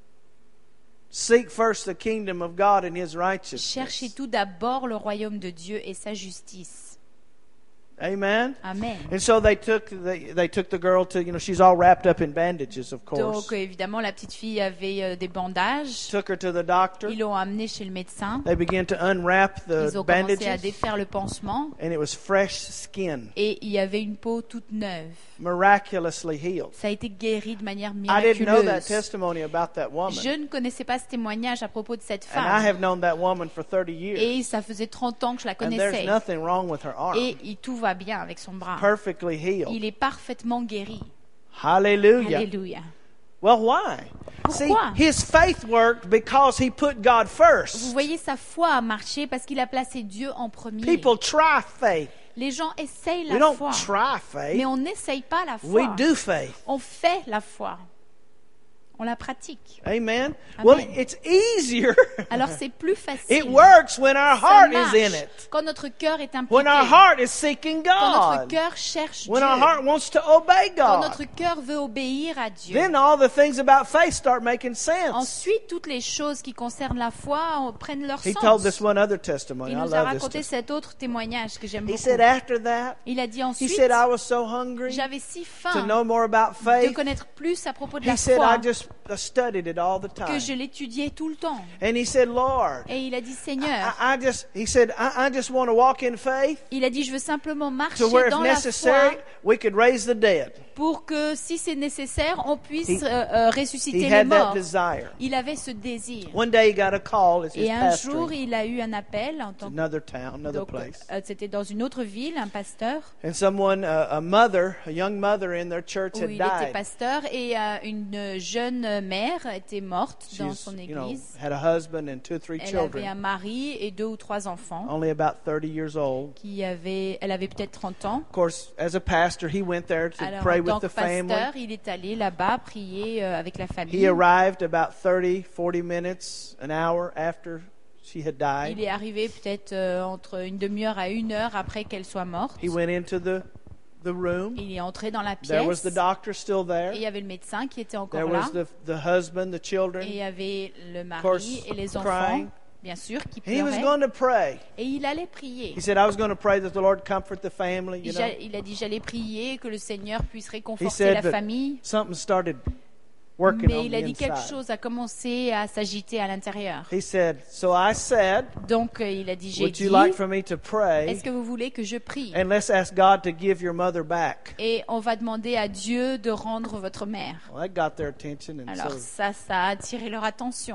Seek first the kingdom of God and his Cherchez righteousness. tout d'abord le royaume de Dieu et sa justice. Amen. Amen. And so they took the girl to, she's all wrapped up in bandages, of course. Donc évidemment, la petite fille avait des bandages. Took her to the doctor. Ils l'ont amenée chez le médecin. They began to unwrap Ils the ont commencé à bandages, défaire le pansement. and it was fresh skin, Et il y avait une peau toute neuve. miraculously healed. Ça a été guéri de manière I didn't know that miraculeuse. testimony about that woman. Je ne connaissais pas ce témoignage à propos de cette And I femme. have known that woman for 30 years. Et ça faisait 30 ans que je la And there's connaissais. nothing wrong with her arm. Et tout va bien avec son bras. Perfectly healed. Il est parfaitement guéri. Hallelujah. Alléluia. Well, why? See, Pourquoi? his faith worked because he put God Vous first. voyez, sa foi a marché parce qu'il a placé Dieu en premier. People try faith. Les gens essayent We la don't foi, try mais faith. on n'essaye pas la We foi. do faith. On fait la foi. On la pratique. Amen. Amen. Well, it's easier. Alors c'est plus facile. It works when our Ça heart marche is in it. quand notre cœur est impliqué. When our heart is seeking Quand notre God. cœur cherche When Dieu. our heart wants to obey Quand God. notre cœur veut obéir à Dieu. Then all the things about faith start making sense. Ensuite, toutes les choses qui concernent la foi prennent leur He sens. told this one other testimony. Il I nous a love this raconté testimony. cet autre témoignage que j'aime He beaucoup. said after that, Il a dit he ensuite, said, I was so hungry j'avais si to faim know more about de faith. connaître plus à propos de He la said, foi I just studied it all the que time. je l'étudiais tout le temps. And he said, Lord, Et il a dit, Seigneur, he said, I just want to walk in faith il a dit, je veux simplement marcher to where if dans la necessary, foi we could raise the dead. pour que, si c'est nécessaire, on puisse He ressusciter les had that morts. desire. Il avait ce désir. One day he got a call as his Et un jour, pastor. il a eu un appel en tant que Another town, another donc, place. c'était dans une autre ville, un pasteur, And someone, a mother, a young mother in their church où had il était died. pasteur, et une jeune mère était morte dans She's, son you know, église. had a husband and 2 or 3 Elle avait un children, mari et 2 ou 3 enfants. only about 30 years old. Elle avait peut-être 30 ans. Of course, as a pastor, he went there to Alors, pray en tant with que the family. pasteur, il est allé là-bas prier avec la He famille. arrived about 30, 40 minutes, an hour after she had Il died. est arrivé peut-être entre une demi-heure à 1 heure après qu'elle soit morte. He went into the room. Il est entré dans la There was pièce. the doctor still there. Et il y avait le médecin qui était There encore là. was the husband, the Et il children. y avait le course, mari et les enfants, crying. bien sûr, qui And he was pleuraient. going to pray. Et il allait prier. He said, I was going to pray that the Lord comfort the family, you know. Il a dit, j'allais prier que le Seigneur puisse He réconforter said la that famille. something started working Mais on il a the dit quelque inside. chose a commencé à s'agiter à l'intérieur. He said, so I said, Donc il a dit, j'ai would dit, you like for me to pray? est-ce que vous voulez que je prie? And let's ask God to give your mother back. Et on va demander à Dieu de rendre votre mère. Well, that got their attention. And Alors so ça a attiré leur attention.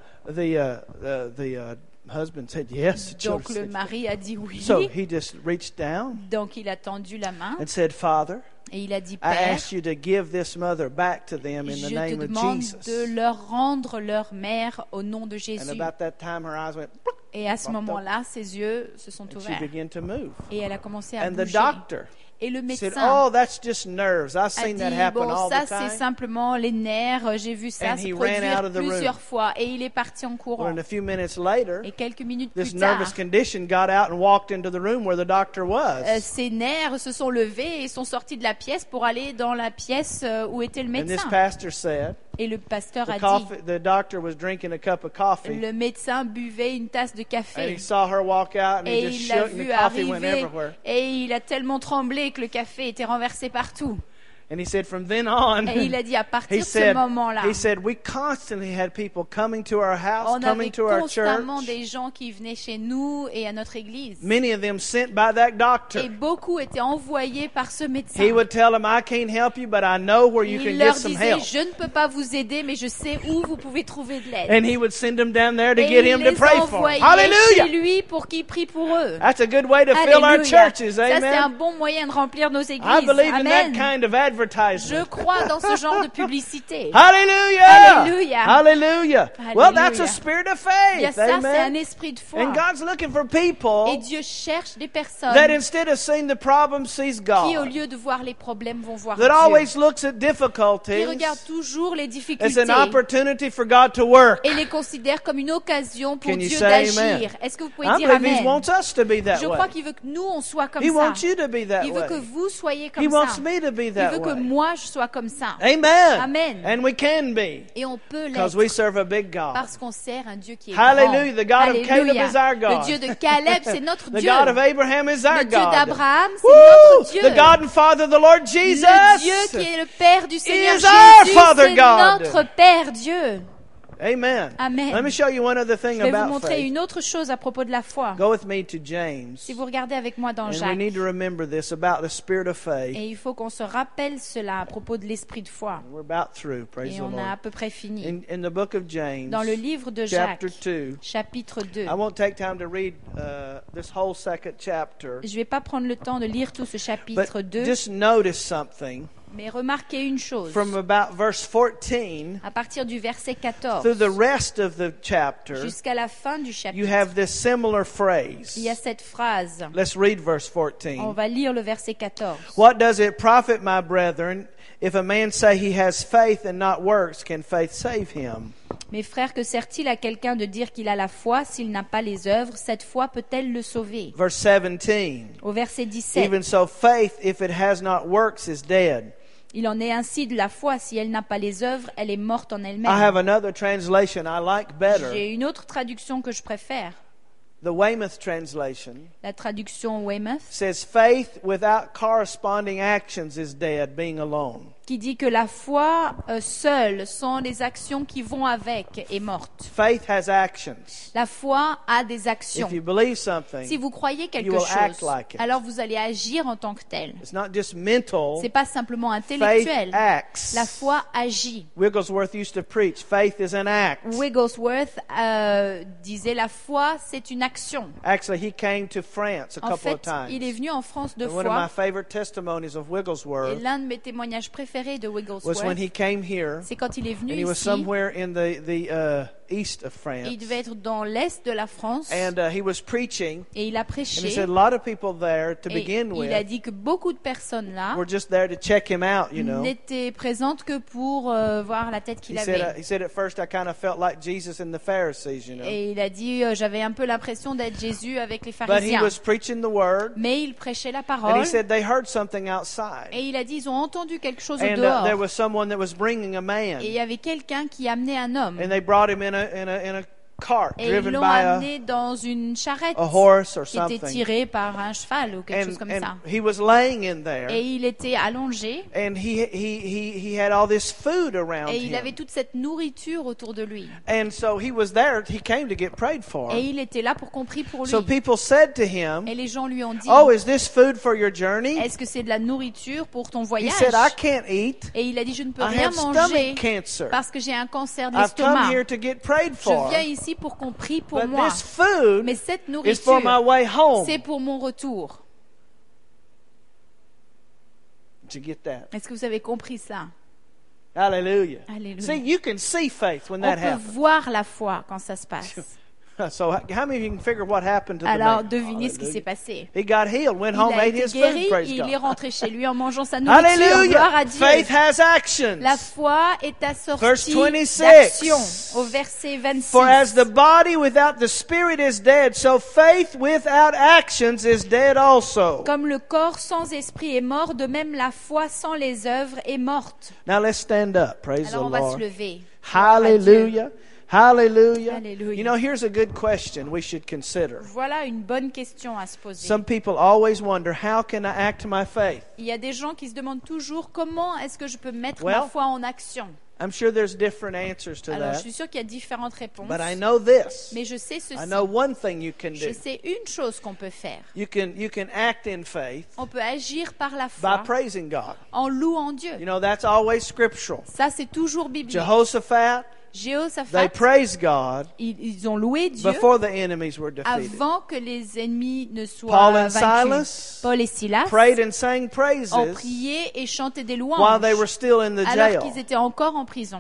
the husband said yes. The Donc children le said mari a dit oui. So he just reached down Donc il a tendu la main and said, Father, et il a dit, I Père, ask you to give this mother back to them in the je te name of demande Jesus. de leur rendre leur mère au nom de And Jésus. about that time, her eyes went, "Bloop," Et à ce moment-là, ses yeux se sont and she ouverts. began to move. Et elle a commencé à And the bouger. doctor Et le said, médecin oh, that's just nerves. I've a seen dit, that happen bon, all ça the c'est time. simplement les nerfs, j'ai vu ça And se he ran out produire of the room. plusieurs fois. Et il est parti en Well, courant. and a few minutes later, Et quelques minutes this plus tard, nervous condition got out and walked into the room where the doctor was. ses nerfs se sont levés et sont sortis de la pièce pour aller dans la pièce où était le And this médecin. pastor said, Et le pasteur a dit, the doctor was drinking a cup of coffee, le médecin buvait une tasse de and café. he saw her walk out, and Et he just il l'a shook, and vu the coffee went arriver everywhere. et il a tellement tremblé que le café était renversé partout. And he said, from then on, Et il a dit à partir he de ce said, moment-là, we constantly had people coming to our house, on coming avait to our church. constamment des gens qui venaient chez nous et à notre église. Many of them sent by that doctor. Et beaucoup étaient envoyés par ce médecin. He would tell them, I can't help you, but I know where you Il can leur get some disait, help. je ne peux pas vous aider, mais je sais où vous pouvez trouver de l'aide. And he would send them down there to Et get il him to les pray for envoyait them. chez Hallelujah! lui pour qu'il prie pour eux. That's a good way to fill our Alléluia. churches, Ça, c'est un amen? bon moyen de remplir nos I églises. believe in that Amen. kind of Je advertisement. crois dans ce genre de publicité. Hallelujah! Hallelujah. Hallelujah! Well, that's a Hallelujah. spirit of Bien, faith, ça, c'est un amen? esprit de foi. And God's looking for Et people Dieu cherche des personnes that instead of seeing the problem, sees qui, au God. lieu de voir les problèmes, vont voir That Dieu. always looks at Qui difficulties regardent toujours les as difficultés an opportunity for God to work. et les considèrent comme une occasion pour Can you Dieu say d'agir. amen? Est-ce que vous pouvez I dire believe He Amen? wants us to be that Je crois way. qu'il veut que nous, on soit comme He ça. wants you to be that Il veut que way. vous soyez comme He ça. wants me to be Il that veut que way. moi, je sois comme ça. Amen. Amen. And we can be Et on peut because l'être we serve a big God. parce qu'on sert un Dieu qui est Hallelujah. The grand. God of Caleb Alléluia. is our God. Le Dieu de Caleb, c'est notre The Dieu. God of Abraham is our Le Dieu God. d'Abraham, c'est Woo! notre Dieu. The God and Father of the Lord Jesus Le Dieu qui est le Père du Seigneur is our Jésus, Father c'est God. notre Père Dieu. Amen. Amen. Let me show you one other thing Je vais vous about montrer faith. une autre chose à propos de la foi. Go with me to James. Si vous regardez avec moi dans And we Jacques, need to remember this about the spirit of faith. et il faut qu'on se rappelle cela à propos de l'esprit de foi. We're about through. Praise Et the on a à Lord. peu près fini. In the book of James, Dans le livre de Jacques, chapter 2, chapitre 2. I won't take time to read this whole second chapter, Je ne vais pas prendre le temps de lire tout ce chapitre but 2, just notice something. Mais remarquez une chose. From about verse 14 À partir du verset 14 through the rest of the chapter, jusqu'à la fin du you chapitre, have this similar il phrase. y a cette phrase. Let's read verse On 14. va lire le verset 14. What does it profit, my brethren, if a man say he has faith and not works? Can faith save him? Mes frères, que sert-il à quelqu'un de dire qu'il a la foi s'il n'a pas les œuvres? Cette foi peut-elle le sauver? Verse 17. Au verset 17, Even so, faith, if it has not works, is dead. il en est ainsi de la foi. Si elle n'a pas les œuvres, elle est morte en I elle-même. have another translation I like better. J'ai une autre traduction que je préfère. The Weymouth translation La traduction Weymouth, says, faith without corresponding actions is dead, being alone. qui dit que la foi seule, sans les actions qui vont avec, est morte. Faith has actions. La foi a des actions. If you believe something, Si vous croyez quelque you will act chose, like it. alors vous allez agir en tant que tel. It's not just mental. C'est pas simplement Faith intellectuel. acts. La foi agit. Wigglesworth used to preach, faith is an act. Wigglesworth disait la foi, c'est une action. Actually, he came to France a En couple of fait, times. il est venu en France deux And one of my fois. favorite testimonies of Et Wigglesworth l'un de mes témoignages préférés de was when Wigglesworth, he came here, c'est quand il est venu and he was ici. somewhere in the east of Et il France, devait être dans l'est de la France. and he was preaching, Et il a and he prêché. said a lot of people there to Et begin il a with dit que beaucoup de personnes là were just there to check him out, you know. n'étaient présentes que pour voir la tête qu'il He avait. said at first I kind of felt like Jesus and the Pharisees, you know. Et il a dit, j'avais un peu l'impression d'être Jésus avec les But he pharisiens. was preaching the word, Mais il prêchait la and parole. he said they heard something outside, Et il a dit, ils ont entendu quelque chose au and dehors. there was someone that was bringing a man, Et il y avait quelqu'un qui amenait un homme. and they brought him in a cart Et ils driven l'ont by amené dans une charrette a horse or qui était something. tirée par un cheval ou quelque chose comme ça. And he was laying in there, Et il était allongé. and he had all this food around Et il avait him. toute cette nourriture autour de lui. And so he was there. He came to get prayed for. Et il était là pour qu'on prie pour lui. So people said to him, Et les gens lui ont dit, "Oh, is this food for your journey?" est-ce que c'est de la nourriture pour ton He voyage? said, "I can't eat. Et il a dit, je ne peux I rien have manger stomach cancer. parce que j'ai un cancer de I've come l'estomac. here to get prayed Je for. viens ici pour qu'on prie pour But moi. this food Mais cette is for my nourriture, way home." c'est pour mon retour. Did you get that? Est-ce que vous avez compris ça? Hallelujah. Alléluia. See, you can see faith when On that peut happens. voir la foi quand ça se passe. So how many of you can figure what happened to the Alors man? devinez ce qui Hallelujah. s'est passé. He got healed, went Il home, a ate été his food, guéri, praise il est God. rentré chez lui en mangeant sa nourriture. Gloire à Hallelujah. Dieu. Faith has actions. La foi est Verse assortie 26. d'action. Au verset For as 26. the body without the spirit is dead, so faith without actions is dead also. Comme le corps sans esprit est mort, de même la foi sans les œuvres est morte. Now let's stand up. Praise the Alors on va se Lord. lever. Gloire à Dieu. Hallelujah. Hallelujah. Hallelujah. You know, here's a good question we should consider. Voilà une bonne question à se poser. Some people always wonder, how can I act my faith? Il y a des gens qui se demandent toujours comment est-ce que je peux mettre Well, ma foi en action. I'm sure there's different answers to Alors je that. suis sûre qu'il y a différentes réponses. But I know this. Mais je sais ceci. I know one thing you can Je do. sais une chose qu'on peut faire. You can act in faith On peut agir par la by foi praising God. en louant Dieu. You know, that's always scriptural. Ça, c'est toujours biblique. Jehoshaphat, they Jéhoshaphat, praised God ils ont loué Dieu before the enemies were defeated. avant que les ennemis ne soient Paul and vaincus. Silas Paul et Silas prayed and sang ont praises prié et chanté des while they were louanges still in the alors jail. qu'ils étaient encore en prison.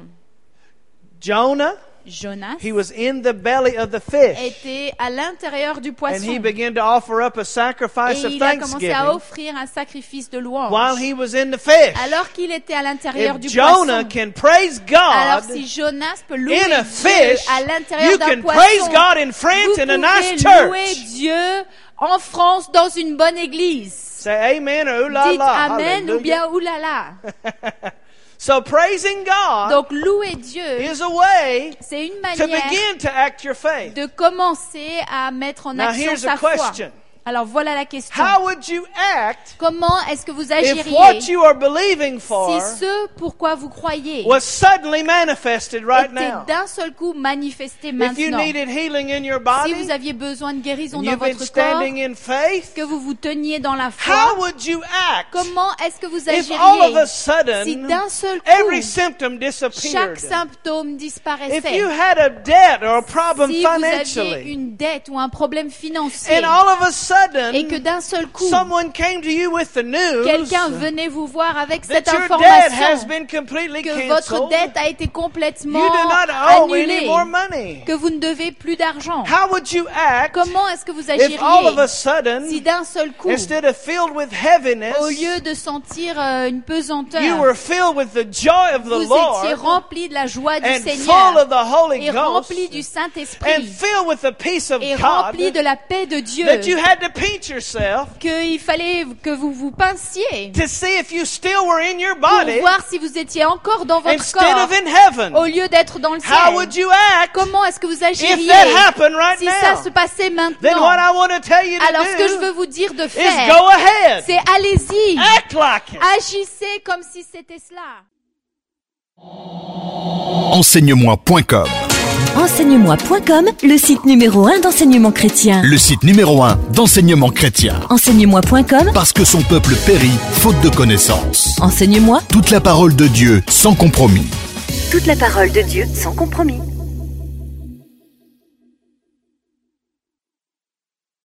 Jonah, Jonas he was in the belly of the fish, était à l'intérieur du and poisson he began to offer up a sacrifice et of il a commencé à thanksgiving offrir un sacrifice de while louange. he was in the fish. Alors qu'il était à l'intérieur du If Jonah poisson. can praise Alors God si Jonas peut louer in a Dieu fish, à l'intérieur you d'un can praise poisson, God in France vous in a pouvez nice louer church. Dieu en France dans une bonne église. Say amen or ooh la Dites la. amen ou Hallelujah. bien oulala. So praising God Donc louer Dieu, is a way c'est une to manière begin to act your faith. de commencer à mettre en Now action here's a sa foi. question. Alors voilà la question. How would you act Comment est-ce que vous if agiriez what you are believing for si ce pourquoi vous croyez was suddenly manifested right était now? d'un seul coup manifesté If you maintenant? needed healing in your Si body vous aviez besoin de guérison and dans you've been votre corps, standing in faith, que vous vous teniez dans la how foi, would you act comment est-ce que vous if all of a agiriez si sudden d'un seul every coup symptom chaque disappeared? symptôme If disparaissait? you had a debt or a problem Si vous aviez financially, une dette ou un problème financier, and all of a sudden et que d'un seul coup, someone came to you with the news quelqu'un venait vous voir avec cette that your debt has information been completely que votre canceled, dette a été complètement you do not owe any annulée, more money. que vous ne devez plus d'argent. How would you act Comment est-ce que vous if all of a agiriez sudden, si d'un seul coup, instead of filled with heaviness, au lieu de sentir une pesanteur, you were filled with the joy of the vous étiez Lord rempli de la joie du and full Seigneur of the Holy et Ghost rempli du and Saint-Esprit filled with the peace of et God rempli de la paix de Dieu, that you had to pinch yourself qu'il fallait que vous vous pinciez to see if you still were in your pour body voir si vous étiez encore dans votre instead corps of in heaven. au lieu d'être dans le How would ciel. you act Comment est-ce que vous if agiriez that happened right si ça now? se passait Then maintenant? what I want to tell you Alors ce que je to veux do vous dire de is faire, go ahead. c'est allez-y, Act like it. agissez comme si c'était cela. Enseigne-moi.com. Enseigne-moi.com, le site numéro 1 d'enseignement chrétien. Le site numéro 1 d'enseignement chrétien. Enseigne-moi.com, Parce que son peuple périt faute de connaissances. enseigne-moi Toute la parole de Dieu sans compromis. toute la parole de Dieu sans compromis.